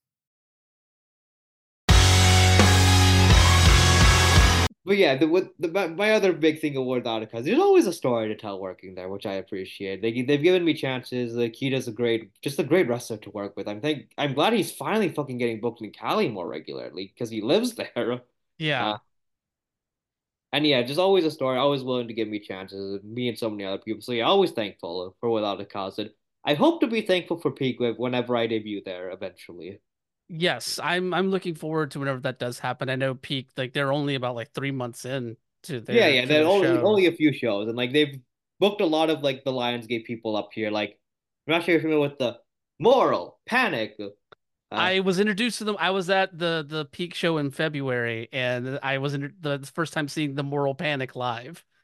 But yeah, my other big thing of Without a Cause, there's always a story to tell working there, which I appreciate. They've given me chances. Kita's just a great wrestler to work with. I'm glad he's finally fucking getting booked in Cali more regularly because he lives there. Uh, Yeah. and yeah, just always a story, always willing to give me chances, me and so many other people. So yeah, always thankful for Without a Cause. And I hope to be thankful for Peak whenever I debut there eventually. Yes, I'm looking forward to whenever that does happen. I know Peak, like they're only about like 3 months in Yeah, yeah, to they're their only shows. a few shows, and like they've booked a lot of like the Lionsgate people up here. Like, I'm not sure if you're familiar with the Moral Panic. Uh, I was introduced to them. I was at the Peak show in February, and I was the first time seeing the Moral Panic live.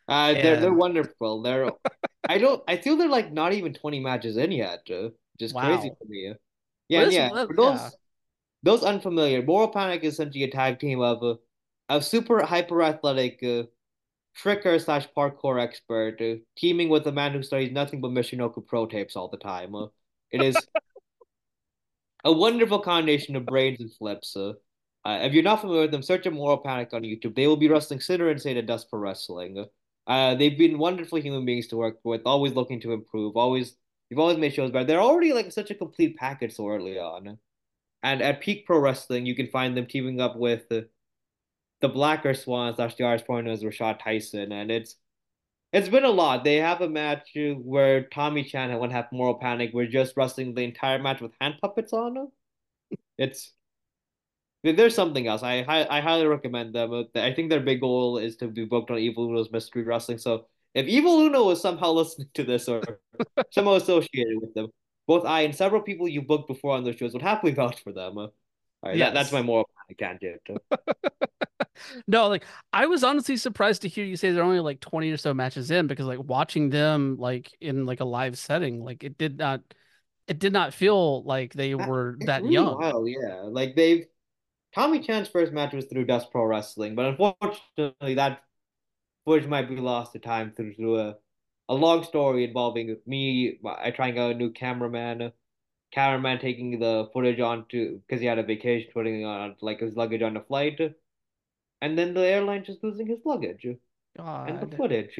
They're And wonderful. I feel they're like not even 20 matches in yet, which is crazy wow. for me. But Yeah, and this, yeah, for yeah. those unfamiliar, Moral Panic is essentially a tag team of super hyper athletic tricker slash parkour expert teaming with a man who studies nothing but Michinoku Pro tapes all the time. It is a wonderful combination of brains and flips. If you're not familiar with them, search up Moral Panic on YouTube. They will be wrestling Sinner and Say to Dust for Wrestling. They've been wonderful human beings to work with, always looking to improve. You've always made shows better. They're already like such a complete package so early on. And at Peak Pro Wrestling, you can find them teaming up with the Blacker Swans slash the Irish Point as Rashad Tyson, and it's been a lot. They have a match where Tommy Chan and one half Moral Panic were just wrestling the entire match with hand puppets on them. It's there's something else. I highly recommend them. I think their big goal is to be booked on Evil Uno's Mystery Wrestling. So if Evil Uno is somehow listening to this or somehow associated with them, both I and several people you booked before on those shows would happily vouch for them. All right, that's my Yes. moral panic tangent. No, like I was honestly surprised to hear you say they're only like 20 or so matches in because like watching them like in like a live setting, like it did not feel like they were It's that really young. wild, yeah. Like they've Tommy Chan's first match was through Dust Pro Wrestling, but unfortunately that footage might be lost to time through a long story involving me. I trying out a new cameraman taking the footage onto because he had a vacation, putting on like his luggage on the flight, and then the airline just losing his luggage and the God. footage.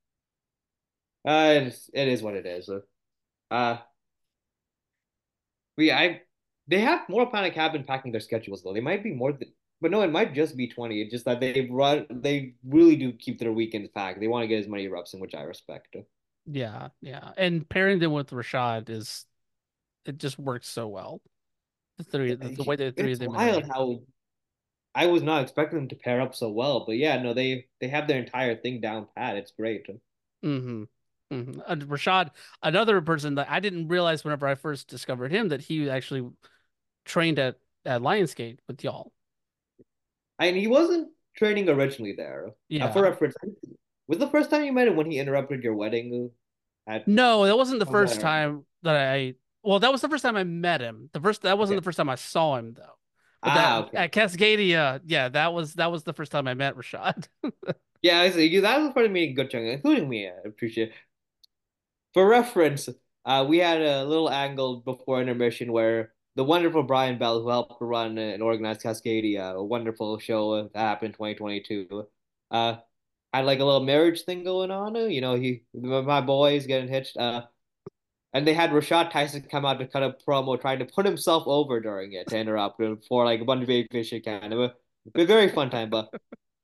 It is what it is. But yeah, they have more Panic have been packing their schedules though. They might be more than, but no, it might just be 20. It's just that they really do keep their weekends packed. They want to get as many reps in, which I respect. Yeah, yeah. And pairing them with Rashad is it just works so well. The way the three of It's them wild interact. how I was not expecting them to pair up so well, but yeah, no, they have their entire thing down pat. It's great. Mm-hmm. Rashad, another person that I didn't realize whenever I first discovered him that he actually trained at Lionsgate with y'all. And he wasn't training originally there. For Yeah. reference, was the first time you met him when he interrupted your wedding at No, that wasn't the was first that time that I. Well, that was the first time I met him. That wasn't okay. the first time I saw him though. But that Okay. at Cascadia, yeah, that was the first time I met Rashad. Yeah, that was part of me a good chunk, including me. I appreciate it. For reference, we had a little angle before intermission where the wonderful Brian Bell, who helped run and organize Cascadia, a wonderful show that happened in 2022, uh, had like a little marriage thing going on. My boys getting hitched. And they had Rashad Tyson come out to cut a promo trying to put himself over during it to interrupt him for like a bunch of babyface shit kind of a very fun time. But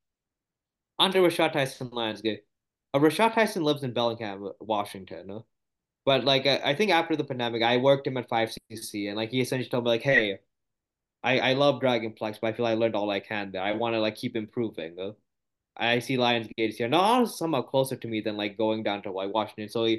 onto Rashad Tyson Lionsgate. Rashad Tyson lives in Bellingham, Washington. But like I think after the pandemic, I worked him at 5cc and like he essentially told me like, hey, I love Dragonplex, but I feel I learned all I can there. I want to like keep improving. I see Lionsgate is here. No, somehow closer to me than like going down to like Washington. So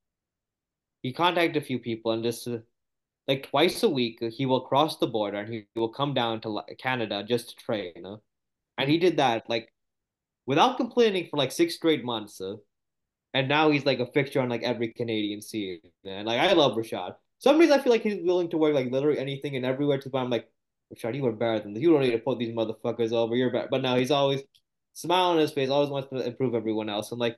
he contacted a few people and just like twice a week he will cross the border and he will come down to Canada just to train. And he did that like without complaining for like 6 straight months. And now he's like a fixture on like every Canadian scene. And like I love Rashad. Some reason I feel like he's willing to work like literally anything and everywhere to the point I'm like, Rashad, you were better than this. You don't need to put these motherfuckers over. You're better. But now he's always smiling on his face, always wants to improve everyone else. And like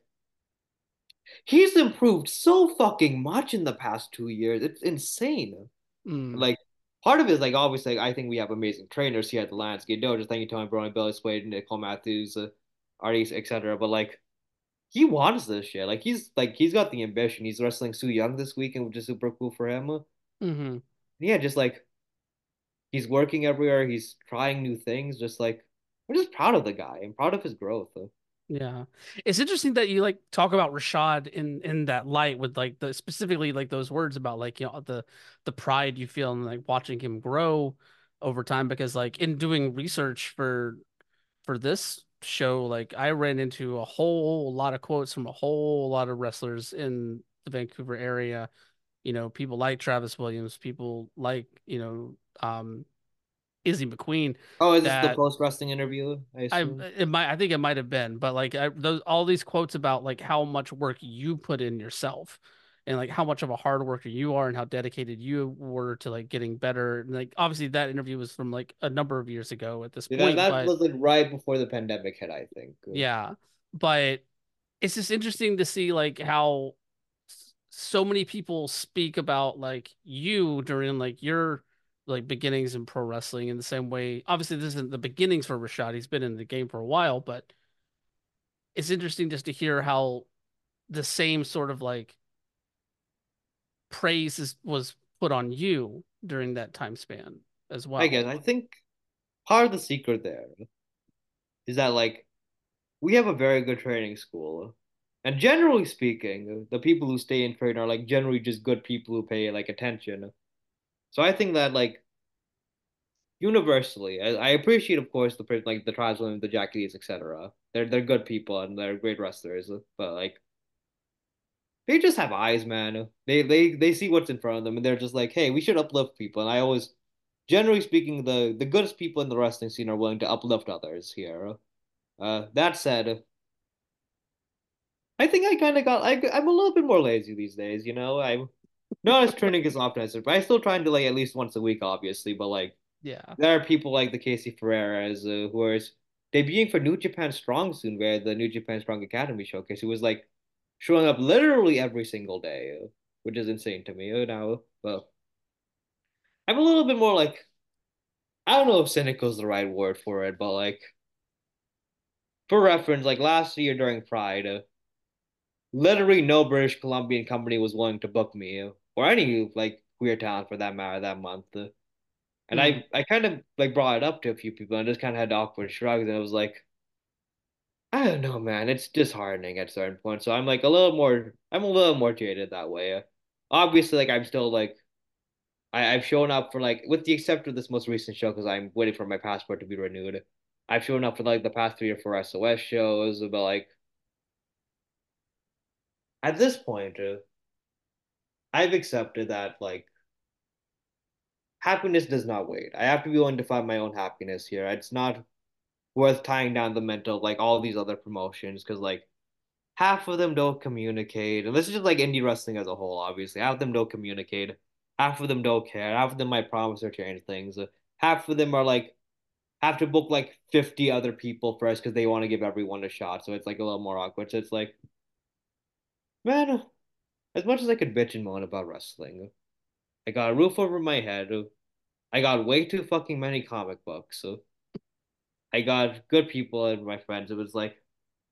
he's improved so fucking much in the past 2 years. It's insane. Mm, Like part of it is like obviously I think we have amazing trainers here at the Lionsgate Dojo. Thank you, Tony Brony, Billy Swade, Nicole Matthews, Artie, etc. But like he wants this shit. He's got the ambition. He's wrestling Su Young this weekend, which is super cool for him. hmm Yeah, just like he's working everywhere. He's trying new things. Just like I'm just proud of the guy. I'm proud of his growth. Yeah. It's interesting that you like talk about Rashad in that light with like the specifically like those words about like the pride you feel in like watching him grow over time because like in doing research for this show like I ran into a whole lot of quotes from a whole lot of wrestlers in the Vancouver area. People like Travis Williams, people like, Izzy McQueen Oh, is this the that post wrestling interview? I assume. I think it might have been, but like those all these quotes about like how much work you put in yourself and like how much of a hard worker you are and how dedicated you were to like getting better. And like obviously that interview was from like a number of years ago at this Yeah, that point, that but was like right before the pandemic hit, I think. yeah, but it's just interesting to see like how so many people speak about like you during like your like beginnings in pro wrestling in the same way. Obviously, this isn't the beginnings for Rashad. He's been in the game for a while, but it's interesting just to hear how the same sort of like was put on you during that time span as I guess well. I think part of the secret there is that like we have a very good training school. And generally speaking, the people who stay in training are like generally just good people who pay like attention. So I think that like universally, I appreciate of course like the tribesmen, the Jackies, etc. They're good people and they're great wrestlers, but like they just have eyes, man. They see what's in front of them and they're just like, hey, we should uplift people. And I always, generally speaking, the goodest people in the wrestling scene are willing to uplift others here. That said, I think I kind of I'm a little bit more lazy these days, you know. I'm not as training as often as but I still trying to like at least once a week, obviously. But like Yeah. there are people like the Casey Ferreras who are debuting for New Japan Strong soon, where the New Japan Strong Academy showcase. Who was like showing up literally every single day, which is insane to me. You know, but I'm a little bit more like I don't know if cynical is the right word for it, but like for reference, like last year during Pride. Literally no British Columbian company was willing to book me or any like queer talent for that matter that month. And Mhm. I kind of like brought it up to a few people and just kind of had awkward shrugs and it was like, I don't know, man. It's disheartening at certain points. So I'm a little more jaded that way. Obviously, like I'm still like I've shown up for like with the exception of this most recent show because I'm waiting for my passport to be renewed. I've shown up for like the past 3 or 4 SOS shows, but like at this point, I've accepted that like happiness does not wait. I have to be willing to find my own happiness here. It's not worth tying down the mental like all these other promotions because like half of them don't communicate. And this is just like indie wrestling as a whole, obviously. Half of them don't communicate. Half of them don't care. Half of them might promise or change things. Half of them are like have to book like 50 other people first because they want to give everyone a shot. So it's like a little more awkward. So it's like, man, as much as I could bitch and moan about wrestling, I got a roof over my head. I got way too fucking many comic books. So I got good people and my friends. It was like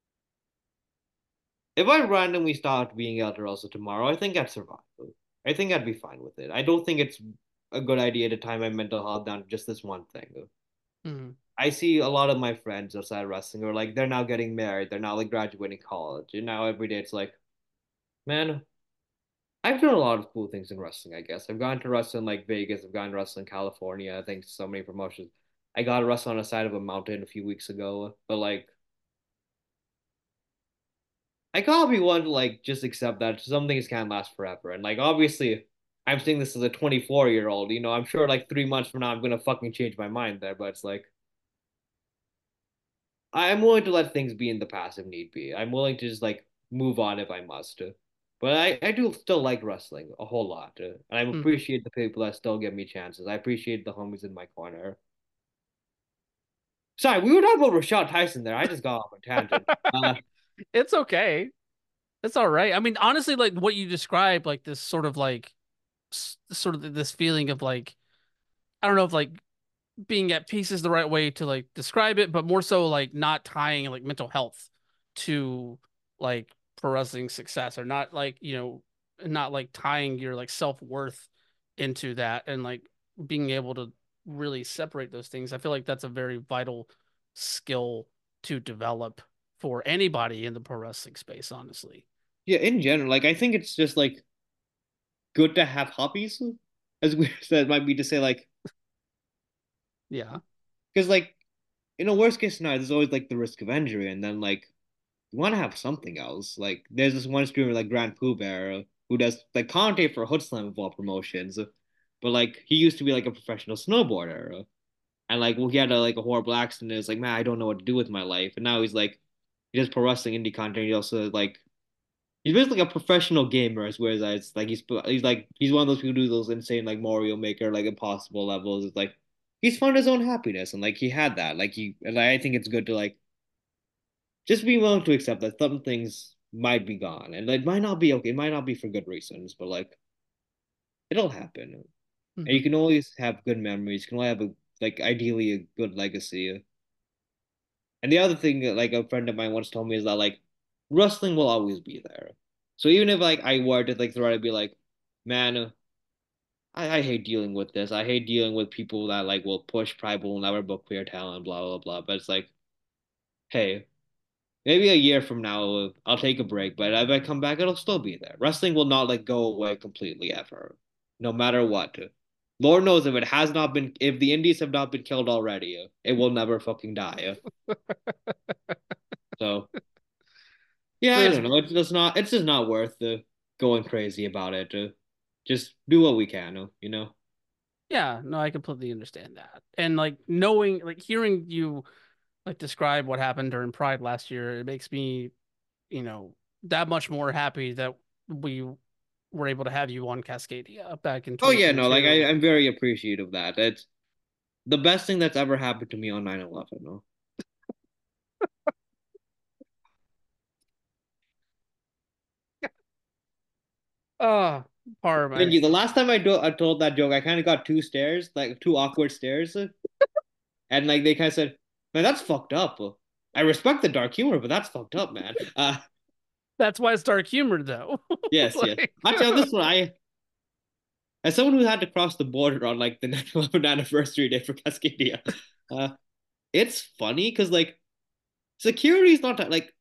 if I randomly stopped being Elder also tomorrow, I think I'd survive. I think I'd be fine with it. I don't think it's a good idea to tie my mental health down to just this one thing. Mhm. I see a lot of my friends outside wrestling are like they're now getting married, they're now like graduating college, and now every day it's like, man, I've done a lot of cool things in wrestling. I guess I've gone to wrestle in like Vegas, I've gone to wrestle in California. Thanks to so many promotions. I got to wrestle on the side of a mountain a few weeks ago, but like I gotta be one to like just accept that some things can't last forever. And like obviously I'm saying this as a 24-year-old, you know, I'm sure like 3 months from now I'm gonna fucking change my mind there, but it's like I'm willing to let things be in the past if need be. I'm willing to just like move on if I must. But I do still like wrestling a whole lot. And I Mhm. appreciate the people that still give me chances. I appreciate the homies in my corner. Sorry, we were talking about Rashad Tyson there. I just got off a tangent. It's okay. It's all right. I mean, honestly, like what you described, like this sort of like sort of this feeling of like I don't know if like being at peace is the right way to like describe it, but more so like not tying like mental health to like pro wrestling success or not like, not like tying your like self-worth into that and like being able to really separate those things. I feel like that's a very vital skill to develop for anybody in the pro wrestling space, honestly. Yeah, in general, like I think it's just like good to have hobbies, as weird as that might be to say, like Yeah. because like in a worst case scenario, there's always like the risk of injury, and then like you want to have something else. Like there's this one streamer like Grand Pooh Bear who does like commentate for Hood Slam of all promotions, but like he used to be like a professional snowboarder, and like well, he had a horrible accident. It's like, man, I don't know what to do with my life. And now he's like, he does pro wrestling indie content. He also like he's basically a professional gamer, as well as it's like he's one of those people who do those insane like Mario Maker like impossible levels. It's like he's found his own happiness, and like he had that. Like he, and I think it's good to like just be willing to accept that some things might be gone, and it might not be okay. It might not be for good reasons, but like it'll happen. And Hmm. you can always have good memories. You can always have a like ideally a good legacy. And the other thing that like a friend of mine once told me is that like wrestling will always be there. So even if like I were to like throw it, I'd be like, man, I hate dealing with this. I hate dealing with people that like will push pride will never book clear talent, blah blah blah. But it's like, hey, maybe a year from now I'll take a break, but if I come back, it'll still be there. Wrestling will not like go away completely ever, no matter what. Lord knows if it has not been, if the indies have not been killed already, it will never fucking die. So yeah, I There's don't know. It's just not worth going crazy about it. Just do what we can, you know. Yeah, no, I completely understand that. And like knowing, like hearing you like describe what happened during Pride last year, it makes me, that much more happy that we were able to have you on Cascadia back in Oh yeah, no, like 2022. I'm very appreciative of that. It's the best thing that's ever happened to me on 9/11. No? Oh, part of Thank my, you. The last time I told that joke, I kind of got two stares, like two awkward stares, and like they kind of said, "Man, that's fucked up." I respect the dark humor, but that's fucked up, man. that's why it's dark humor though. Yes, yes. Like, Actually, on this one, as someone who had to cross the border on like the 9/11 anniversary day for Cascadia, uh, it's funny because like security is not that, like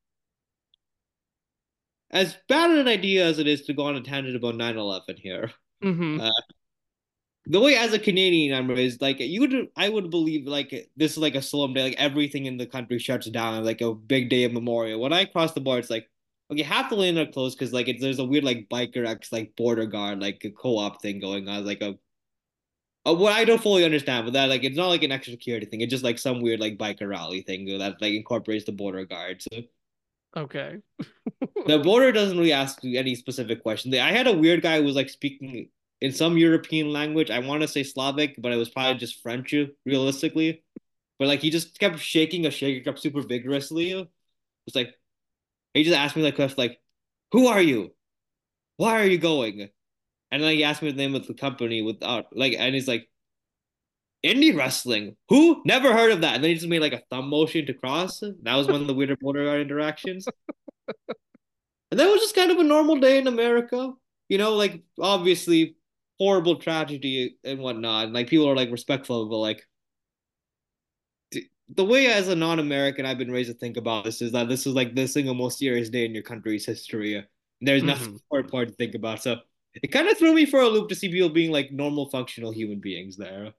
as bad an idea as it is to go on a tangent about 9/11 here. hmm Uh, the way as a Canadian I'm raised, like I would believe like this is like a solemn day, like everything in the country shuts down, like a big day of memorial. When I cross the border, it's like okay, half the lane are closed because like there's a weird like biker X like border guard like a co-op thing going on, like what I don't fully understand, but that like it's not like an extra security thing. It's just like some weird like biker rally thing that like incorporates the border guard. So okay. the border doesn't really ask you any specific question. I had a weird guy who was like speaking in some European language. I want to say Slavic, but it was probably just French, realistically. But like he just kept shaking a shaker cup super vigorously. It's like he just asked me like question like, "Who are you? Why are you going?" And then he asked me the name of the company without like, and he's like, "Indie wrestling? Who? Never heard of that." And then he just made like a thumb motion to cross. That was one of the weirder border guard interactions. And that was just kind of a normal day in America. Like obviously horrible tragedy and whatnot. And, like people are like respectful, but like the way as a non-American I've been raised to think about this is that this is like the single most serious day in your country's history. And there's nothing hmm more important to think about. So it kind of threw me for a loop to see people being like normal, functional human beings there.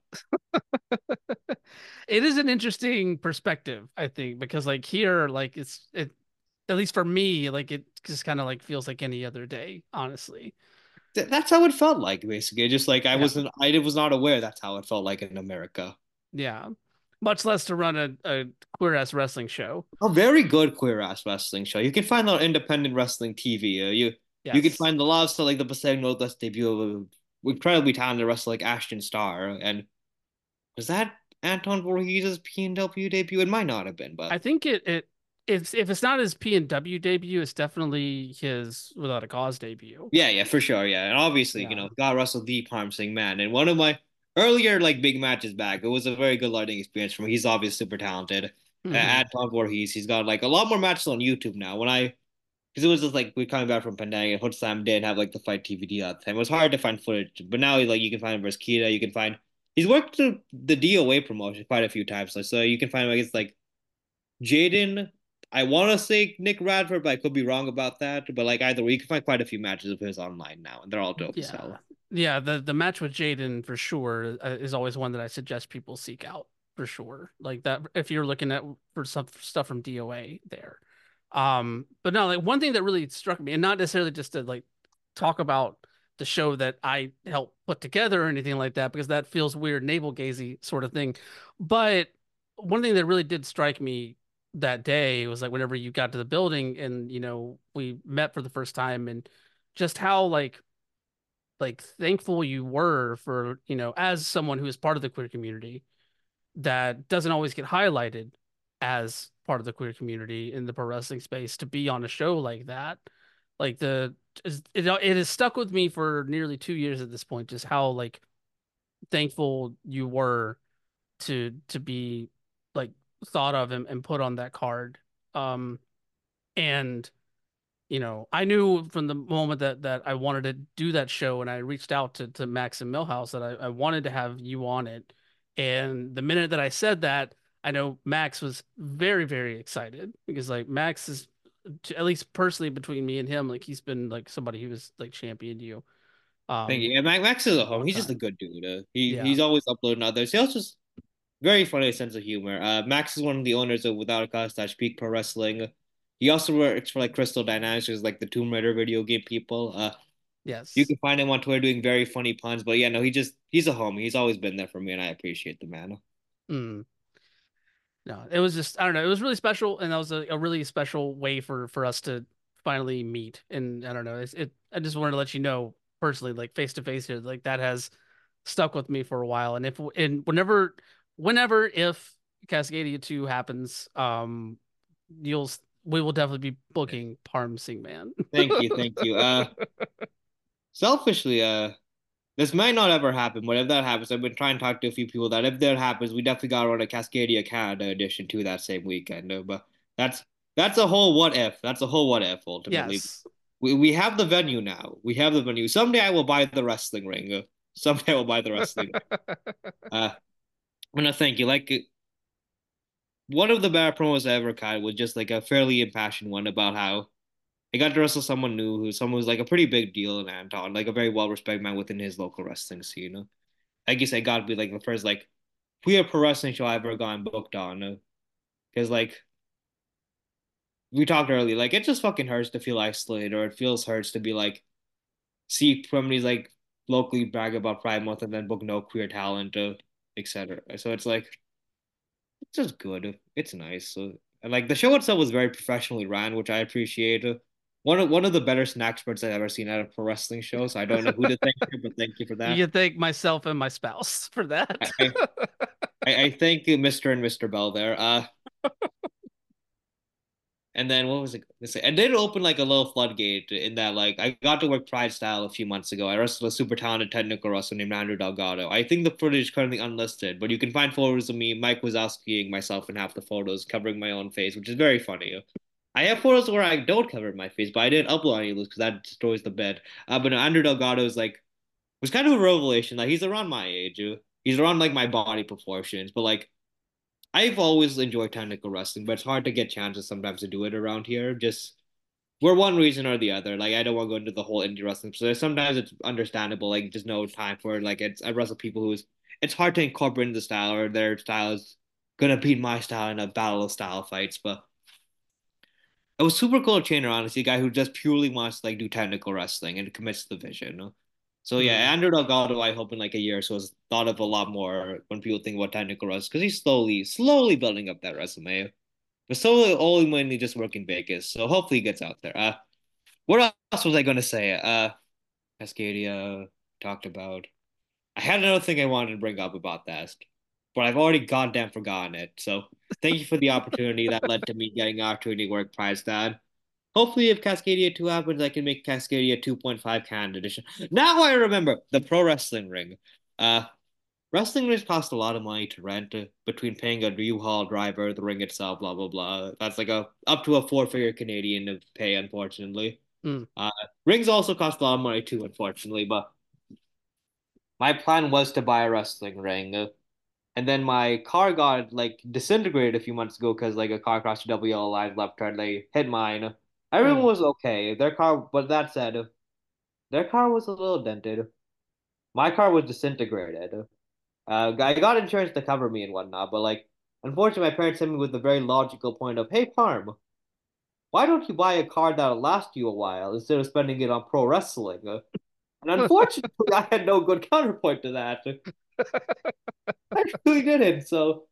It is an interesting perspective, I think, because like here, like at least for me, like it just kind of like feels like any other day, honestly. That's how it felt like, basically. Just like Yeah. I was not aware that's how it felt like in America. Yeah. Much less to run a queer ass wrestling show. A very good queer ass wrestling show. You can find that on independent wrestling TV. You can Yes. find the lots of like the Pacific Northwest debut of a incredibly talented wrestler like Ashton Starr. And was that Anton Voorhees' PNW debut? It might not have been, but I think if it's not his P&W debut, it's definitely his Without a Cause debut. yeah, yeah, for sure, yeah. And obviously, Yeah. God wrestled the Parm Singh man. And one of my earlier like big matches back, it was a very good learning experience for me. He's obviously super talented. hmm Anton Voorhees, he's got like a lot more matches on YouTube now. Because it was just like we coming back from pandemic and Hood Slam didn't have like the fight DVD at the time. It was hard to find footage, but now like you can find him versus Kita. You can find he's worked the DOA promotion quite a few times, so you can find him against like Jaden. I want to say Nick Radford, but I could be wrong about that. But like either way, you can find quite a few matches of his online now, and they're all dope as Yeah. hell. Yeah, the match with Jaden for sure is always one that I suggest people seek out for sure. Like that if you're looking at for some stuff from DOA there. But no, like one thing that really struck me, and not necessarily just to like talk about the show that I helped put together or anything like that, because that feels weird, navel gazy sort of thing. But one thing that really did strike me that day was like whenever you got to the building and we met for the first time, and just how like thankful you were for, as someone who is part of the queer community that doesn't always get highlighted as part of the queer community in the pro wrestling space, to be on a show like that. Like it has stuck with me for nearly 2 years at this point, just how like thankful you were to be like thought of and put on that card. Um, and I knew from the moment that I wanted to do that show, and I reached out to Max and Millhouse, that I wanted to have you on it. And the minute that I said that, I know Max was very, very excited, because like Max is, at least personally between me and him, like he's been like somebody who was like championed you Thank you. um Yeah, Max is a a home. long He's just a time. good dude. Yeah. He's always uploading others. He also just very funny sense of humor. Max is one of the owners of Without a Cause / Peak Pro Wrestling. He also works for like Crystal Dynamics, which is like the Tomb Raider video game people. You Yes. can find him on Twitter doing very funny puns. But yeah, no, he's a homie. He's always been there for me, and I appreciate the man. Mm. No, it was just, I don't know, it was really special, and that was a really special way for us to finally meet. And I don't know, I just wanted to let you know personally, like face to face here, like that has stuck with me for a while. And whenever if Cascadia 2 happens, you'll we will definitely be booking Parm Singh Man. Thank you, thank you. Selfishly, this might not ever happen, but if that happens, I've been trying to talk to a few people that if that happens, we definitely got to run a Cascadia Canada edition too that same weekend. But that's a whole what if. That's a whole what if ultimately. Yes. We have the venue now. We have the venue. Someday I will buy the wrestling ring. Someday I will buy the wrestling ring. But no, thank you. Like one of the better promos I ever cut was just like a fairly impassioned one about how I got to wrestle someone new, someone who's like a pretty big deal in Anton, like a very well respected man within his local wrestling scene. I guess I got to be like the first like queer pro wrestling show I ever gotten booked on. Because like we talked earlier, like it just fucking hurts to feel isolated, or it feels hurts to be like see companies like locally brag about Pride Month and then book no queer talent, etc. So it's like it's just good. It's nice. So, and like the show itself was very professionally ran, which I appreciate. One of the better snack experts I've ever seen at a pro wrestling show. So I don't know who to thank here, but thank you for You that. can thank myself and my spouse for that. I I, I thank you, Mr. and Mr. Bell there. And then what was it gonna say? I did open like a little floodgate in that like I got to work Pride Style a few months ago. I wrestled a super talented technical wrestler named Andrew Delgado. I think the footage is currently unlisted, but you can find photos of me, Mike Wazowskiing myself in half the photos, covering my own face, which is very funny. I have photos where I don't cover my face, but I didn't upload any of those because that destroys the bed. But no, Andrew Delgado is like was kind of a revelation. Like he's around my age. He's around like my body proportions, but like I've always enjoyed technical wrestling, but it's hard to get chances sometimes to do it around here. Just for one reason or the other. Like I don't want to go into the whole indie wrestling. So sometimes it's understandable. Like just no time for it. Like I wrestle people who's it's hard to incorporate in the style or their style is gonna beat my style in a battle of style fights. But it was super cool to trainer, honestly, a guy who just purely wants to like do technical wrestling and commits to the vision. So yeah, Hmm. Andrew Delgado, I hope in like a year or so is thought of a lot more when people think about technical wrestling because he's slowly building up that resume. But slowly only when he just work in Vegas. So hopefully he gets out there. What else was I gonna say? Cascadia talked about. I had another thing I wanted to bring up about that, but I've already goddamn forgotten it. So thank you for the opportunity that led to me getting an opportunity to work Prize Dad. Hopefully, if Cascadia 2 happens, I can make Cascadia 2.5 Canada edition. Now I remember the pro wrestling ring. Uh, Wrestling rings cost a lot of money to rent between paying a U-Haul driver, the ring itself, blah blah blah. That's like a up to a four-figure Canadian to pay, unfortunately. Mm. Uh, Rings also cost a lot of money too, unfortunately. But my plan was to buy a wrestling ring, and then my car got like disintegrated a few months ago because like a car crashed a WL line left turn. They hit mine. Everyone Mm. was okay. Their car, but that said, their car was a little dented. My car was disintegrated. I got insurance to cover me and whatnot, but like, unfortunately, my parents hit me with the very logical point of, "Hey, Parm, why don't you buy a car that'll last you a while instead of spending it on pro wrestling?" And unfortunately, I had no good counterpoint to that. I really didn't. So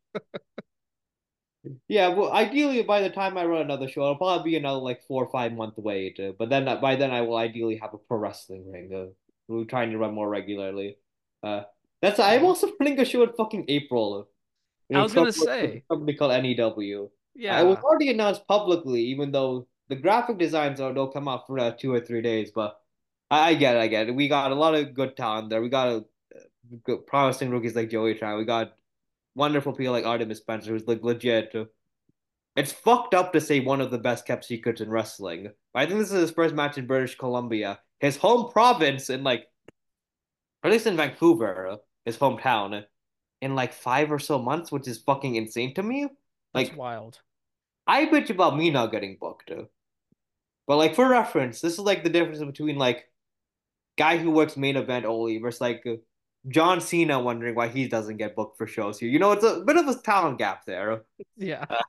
yeah, well, ideally by the time I run another show, it'll probably be another like 4 or 5 month wait. But then by then I will ideally have a pro wrestling ring. We're trying to run more regularly. Uh, I'm Mhm. also running a show in fucking April. I was gonna With say, a company called NEW. It was yeah. already announced publicly, even though the graphic designs don't come out for 2 or 3 days. But I get it, I get it. We got a lot of good talent there. We got good, promising rookies like Joey Tran. We got wonderful people like Artemis Spencer, who's like legit. It's fucked up to say one of the best kept secrets in wrestling. I think this is his first match in British Columbia, his home province, in like, or at least in Vancouver, his hometown, in like 5 or so months, which is fucking insane to me. That's Like, wild. I bitch about me not getting booked, but like for reference, this is like the difference between like guy who works main event only versus like John Cena wondering why he doesn't get booked for shows here. It's a bit of a talent gap there. Yeah. Uh,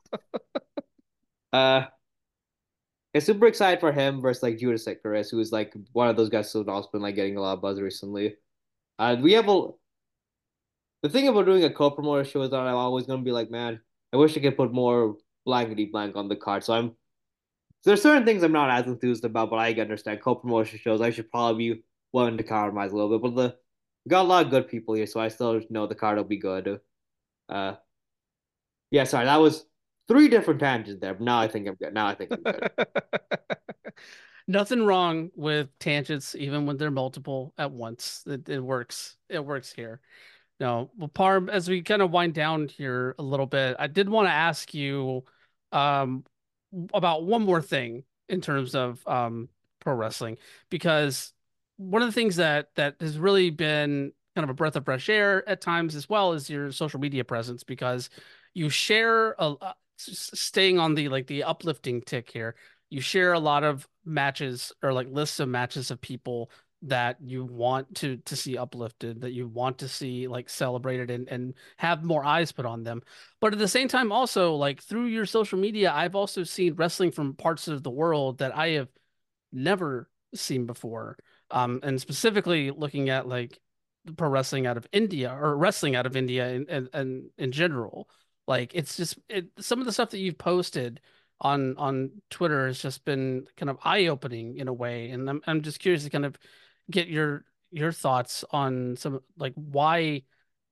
uh it's super excited for him versus like Judas Icarus, who is like one of those guys who's also been like getting a lot of buzz recently. We have a the thing about doing a co-promoter show is that I'm always gonna be like, man, I wish I could put more blankety blank on the card. There's certain things I'm not as enthused about, but I understand co-promotion shows. I should probably be willing to compromise a little bit. But we got a lot of good people here, so I still know the card will be good. Uh, yeah, sorry, that was three different tangents there, but now I think I'm good. Now I think I'm good. Nothing wrong with tangents, even when they're multiple at once. It works. It works here. No, well, Parm, as we kind of wind down here a little bit, I did want to ask you um, about one more thing in terms of pro wrestling, because one of the things that has really been kind of a breath of fresh air at times as well is your social media presence, because you share staying on the like the uplifting tick here. You share a lot of matches or like lists of matches of people that you want to see uplifted, that you want to see like celebrated and have more eyes put on them. But at the same time, also like through your social media, I've also seen wrestling from parts of the world that I have never seen before. And specifically looking at like pro wrestling out of India or wrestling out of India and in general. Like it's just some of the stuff that you've posted on Twitter has just been kind of eye-opening in a way. And I'm just curious to kind of get your thoughts on some like why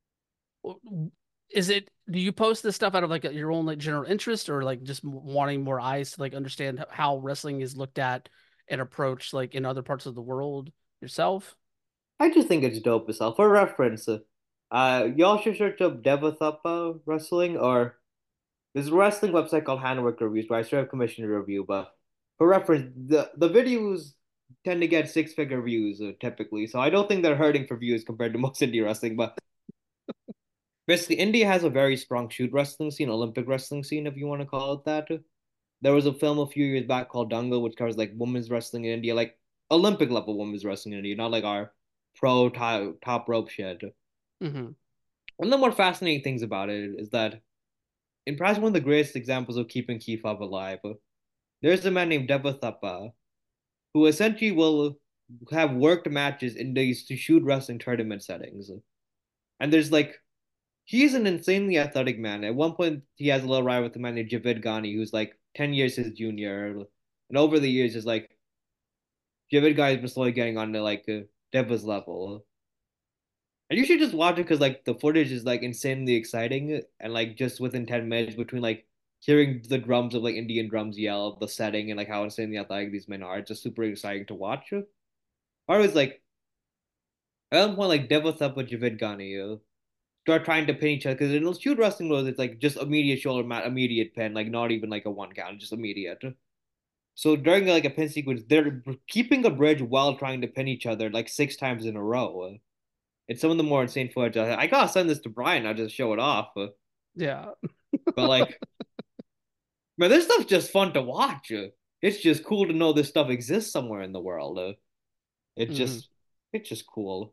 is it do you post this stuff out of like your own like general interest or like just wanting more eyes to like understand how wrestling is looked at and approached like in other parts of the world yourself? I just think it's dope as hell. For reference, y'all should search up Devathuppa Wrestling, or there's a wrestling website called Handwork Reviews where I still have commissioned a review. But for reference, the videos tend to get 6 figure views typically, so I don't think they're hurting for views compared to most indie wrestling. But basically, India has a very strong shoot wrestling scene, Olympic wrestling scene, if you want to call it that. There was a film a few years back called Dangal, which covers like women's wrestling in India, like Olympic level women's wrestling in India, not like our pro top rope shit. Hmm. One of the more fascinating things about it is that, in perhaps one of the greatest examples of keeping Kifab alive, there's a man named Devathappa who essentially will have worked matches in these to shoot wrestling tournament settings. And there's like he's an insanely athletic man. At one point, he has a little ride with a man named Javid Ghani, who's like 10 years his junior. And over the years, is like Javid Ghani has been slowly getting on to like Deva's level. And you should just watch it because like the footage is like insanely exciting. And like just within 10 minutes, between like hearing the drums of like Indian drums yell, the setting, and like how insanely athletic these men are, it's just super exciting to watch. I was like, at one point, like Deva Thapa Javid Ghani, start trying to pin each other because in those shoot wrestling moves, it's like just immediate shoulder mat, immediate pin, like not even like a one count, just immediate. So during like a pin sequence, they're keeping a bridge while trying to pin each other like 6 times in a row. It's some of the more insane footage. I gotta send this to Brian. I'll just show it off. Yeah. But like, man, this stuff's just fun to watch. It's just cool to know this stuff exists somewhere in the world. It Hmm. just, it's just cool.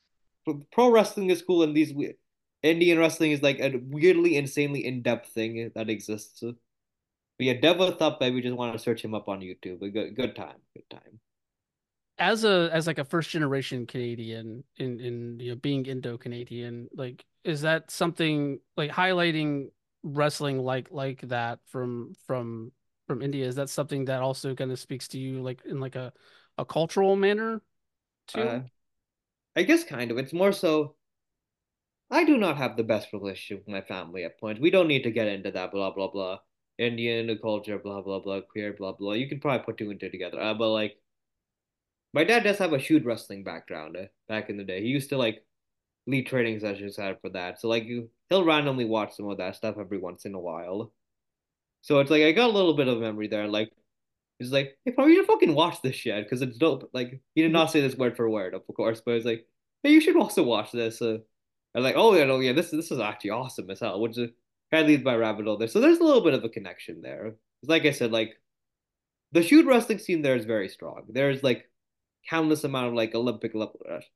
Pro wrestling is cool, and these Indian wrestling is like a weirdly, insanely in-depth thing that exists. But yeah, Deva Thup, we just want to search him up on YouTube. A good time, good time. as like a first generation Canadian in being Indo-Canadian, like is that something like highlighting wrestling like that from India? Is that something that also kind of speaks to you like in like a cultural manner Uh, too? I guess kind of. It's more so I do not have the best relationship with my family at points. We don't need to get into that, blah, blah, blah. Indian culture, blah, blah, blah, queer, blah, blah. You can probably put two and two together. But like, my dad does have a shoot wrestling background back in the day. He used to like lead training sessions out for that. So like, he'll randomly watch some of that stuff every once in a while. So it's like, I got a little bit of memory there. Like, he's like, hey, probably you should fucking watch this shit because it's dope. Like, he did not say this word for word, of course, but it's like, hey, you should also watch this. I'm like, oh yeah, no, yeah, this is actually awesome as hell, which is kind of leads my rabbit hole there. So there's a little bit of a connection there. Like I said, like the shoot wrestling scene there is very strong. There's like countless amount of like Olympic level,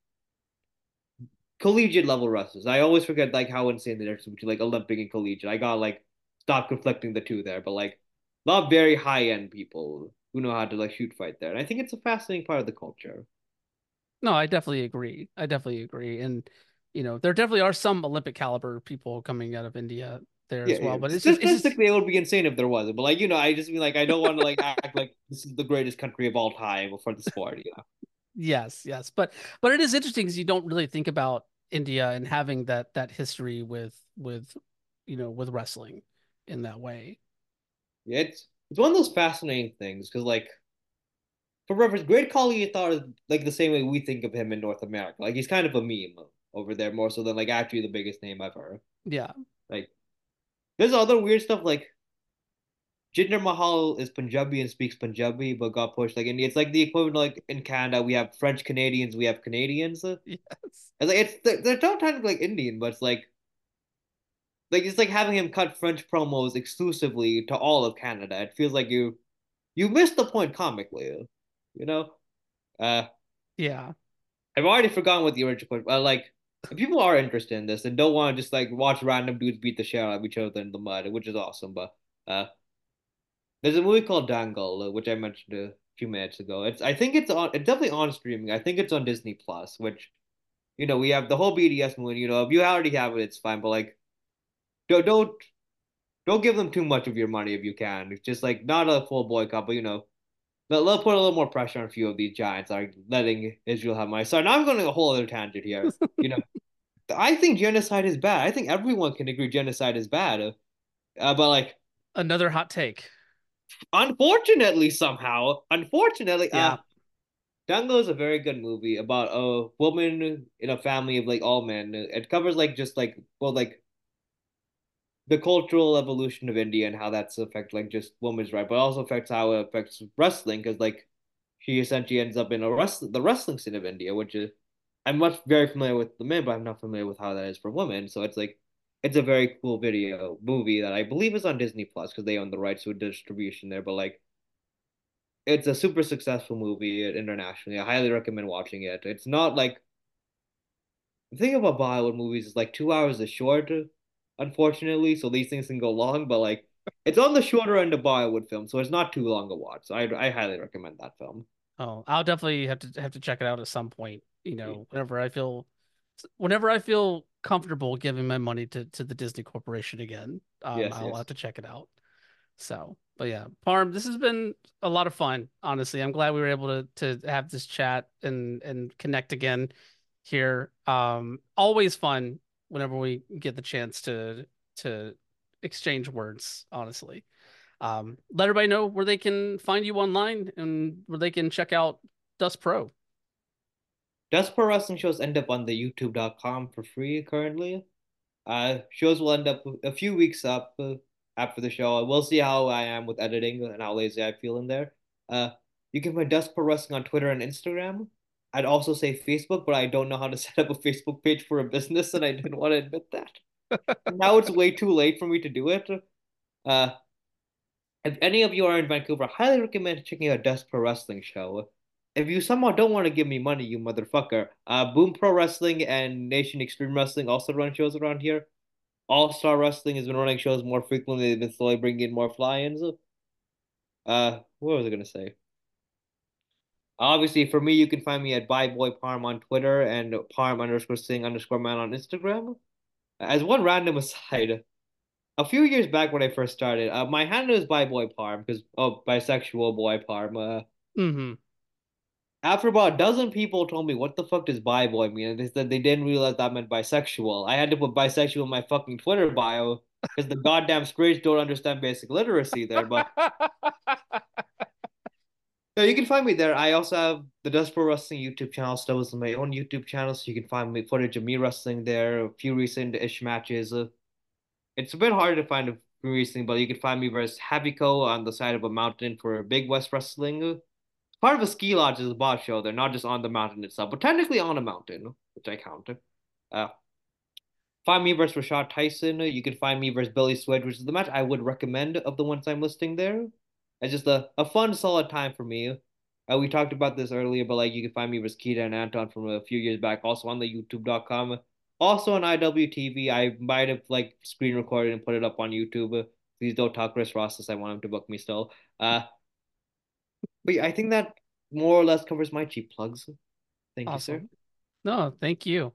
collegiate level wrestlers. I always forget like how insane the difference between like Olympic and collegiate. I got like stop conflicting the two there, but like not very high end people who know how to like shoot fight there. And I think it's a fascinating part of the culture. No, I definitely agree. I definitely agree. And there definitely are some Olympic caliber people coming out of India there Yeah, as well. yeah. But it's just Statistically, it would be insane if there wasn't. But like, I just mean like I don't want to like act like this is the greatest country of all time for the sport. yes, yes. But it is interesting because you don't really think about India and having that history with wrestling in that way. Yeah, it's one of those fascinating things because like for reference, Great Khali thought is like the same way we think of him in North America. Like he's kind of a meme over there more so than like actually the biggest name ever. Yeah. Like there's other weird stuff like Jinder Mahal is Punjabi and speaks Punjabi, but got pushed like India. It's like the equivalent like in Canada, we have French Canadians, we have Canadians. It's Yes. like they're not kind of like Indian, but it's like it's like having him cut French promos exclusively to all of Canada. It feels like you missed the point comically, you know. Uh, Yeah. I've already forgotten what the original question. Like, if people are interested in this and don't want to just like watch random dudes beat the shit out of each other in the mud, which is awesome, but there's a movie called Dangle, which I mentioned a few minutes ago. I think it's definitely on streaming. I think it's on Disney Plus, which we have the whole BDS movie. If you already have it, it's fine. But like, don't don't give them too much of your money if you can. It's just like not a full boycott, but they'll put a little more pressure on a few of these giants, like letting Israel have money. So now I'm going on a whole other tangent here. I think genocide is bad. I think everyone can agree genocide is bad. But like, Another hot take. unfortunately, somehow, unfortunately, Yeah. Dango is a very good movie about a woman in a family of like all men. It covers like just like well like the cultural evolution of India and how that's affect like just women's right, but also affects how it affects wrestling because like she essentially ends up in the wrestling scene of India, which is I'm much very familiar with the men, but I'm not familiar with how that is for women. So it's like it's a very cool video movie that I believe is on Disney Plus because they own the rights to distribution there. But like it's a super successful movie internationally. I highly recommend watching it. It's not like the thing about Bollywood movies is like 2 hours is short, unfortunately. So these things can go long, but like it's on the shorter end of Bollywood film, so it's not too long to watch. So I highly recommend that film. Oh, I'll definitely have to check it out at some point, whenever I feel comfortable giving my money to the Disney Corporation again. Yes, I'll have yes, to check it out. So, but yeah, Parm, this has been a lot of fun, honestly. I'm glad we were able to have this chat and connect again here. Always fun whenever we get the chance to exchange words, honestly. Let everybody know where they can find you online and where they can check out Dust Pro. Just Pro Wrestling shows end up on the YouTube.com for free currently. Shows will end up a few weeks up after the show. We'll see how I am with editing and how lazy I feel in there. Uh, you can find Dust Pro Wrestling on Twitter and Instagram. I'd also say Facebook, but I don't know how to set up a Facebook page for a business, and I didn't want to admit that. Now it's way too late for me to do it. Uh, if any of you are in Vancouver, I highly recommend checking out Dust Pro Wrestling show. If you somehow don't want to give me money, you motherfucker, Boom Pro Wrestling and Nation Extreme Wrestling also run shows around here. All Star Wrestling has been running shows more frequently. They've been slowly bringing in more fly-ins. What was I gonna say? Obviously, for me, you can find me at ByBoyParm on Twitter and Parm_Sing_man on Instagram. As one random aside, a few years back when I first started, my handle is ByBoyParm because bisexual boy Parm. Mm-hmm. After about a dozen people told me what the fuck does bi boy mean, and they said they didn't realize that meant bisexual. I had to put bisexual in my fucking Twitter bio because the goddamn straights don't understand basic literacy there. But no, you can find me there. I also have the Dust Pro Wrestling YouTube channel, still is my own YouTube channel, so you can find me footage of me wrestling there, a few recent-ish matches. It's a bit hard to find a few recently, but you can find me versus Habiko on the side of a mountain for Big West Wrestling. Part of a ski lodge is a bot show. They're not just on the mountain itself, but technically on a mountain, which I count. Uh, Find me versus Rashad Tyson. You can find me versus Billy Swedge, which is the match I would recommend of the ones I'm listing there. It's just a fun, solid time for me. We talked about this earlier, but like you can find me versus Keita and Anton from a few years back, also on the YouTube.com. Also on IWTV. I might have like screen recorded and put it up on YouTube. Please don't tell Chris Ross I want him to book me still. But yeah, I think that more or less covers my cheap plugs. Thank you, sir. Awesome. No, thank you.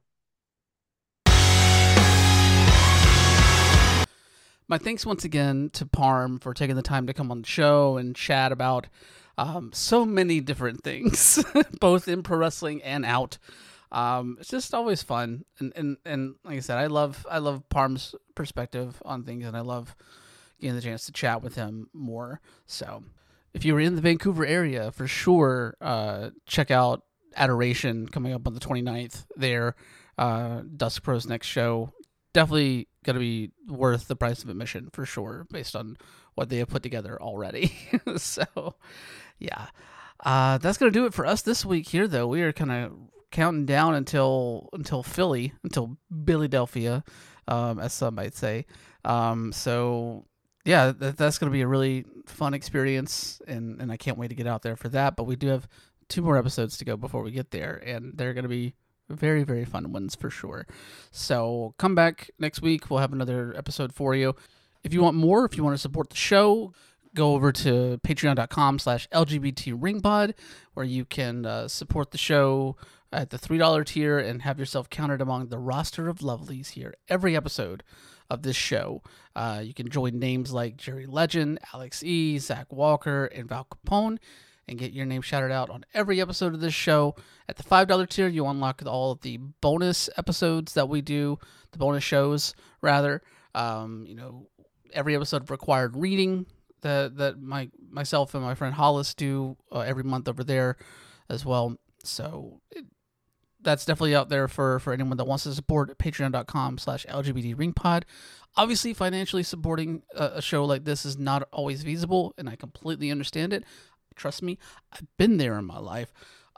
My thanks once again to Parm for taking the time to come on the show and chat about so many different things, both in pro wrestling and out. It's just always fun, and like I said, I love Parm's perspective on things, and I love getting the chance to chat with him more. So, if you were in the Vancouver area, for sure, check out Adoration coming up on the 29th there. Dusk Pro's next show. Definitely going to be worth the price of admission for sure, based on what they have put together already. So, yeah. That's going to do it for us this week here, though. We are kind of counting down until Philly, until Billydelphia, as some might say. So, yeah, that's going to be a really fun experience, and I can't wait to get out there for that. But we do have 2 more episodes to go before we get there, and they're going to be very, very fun ones for sure. So come back next week. We'll have another episode for you. If you want more, if you want to support the show, go over to patreon.com/LGBTRingPod, where you can support the show at the $3 tier and have yourself counted among the roster of lovelies here every episode of this show. You can join names like Jerry Legend, Alex E., Zach Walker, and Val Capone, and get your name shouted out on every episode of this show. At the $5 tier, you unlock all of the bonus episodes that we do, the bonus shows, rather. Every episode of required reading that myself and my friend Hollis do every month over there as well. So that's definitely out there for anyone that wants to support. Patreon.com/LGBTRingPod. Obviously, financially supporting a show like this is not always feasible, and I completely understand it. Trust me, I've been there in my life.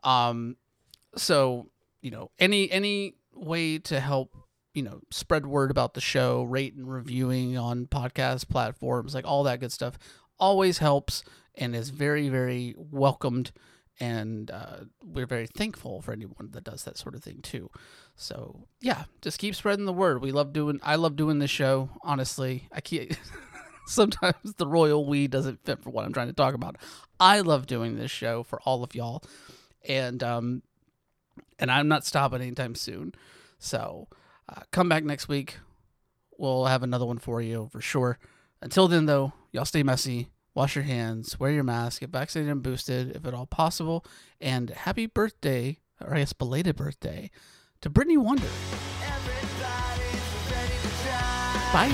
So, any way to help, spread word about the show, rate and reviewing on podcast platforms, like all that good stuff, always helps and is very, very welcomed. And we're very thankful for anyone that does that sort of thing too. So yeah, just keep spreading the word. I love doing this show. Honestly, sometimes the royal we doesn't fit for what I'm trying to talk about. I love doing this show for all of y'all, and I'm not stopping anytime soon. So come back next week. We'll have another one for you for sure. Until then, though, y'all stay messy. Wash your hands, wear your mask, get vaccinated and boosted if at all possible, and happy birthday, or I guess belated birthday, to Brittany Wonder. Bye.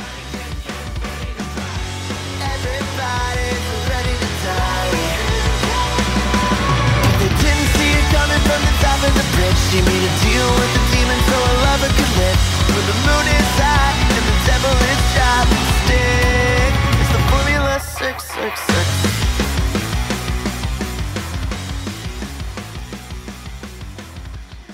They didn't see it coming from the top of the bridge. She made a deal with the demon so a lover could live. For the moon is high and the devil is shy. Stick. It's the formula 666.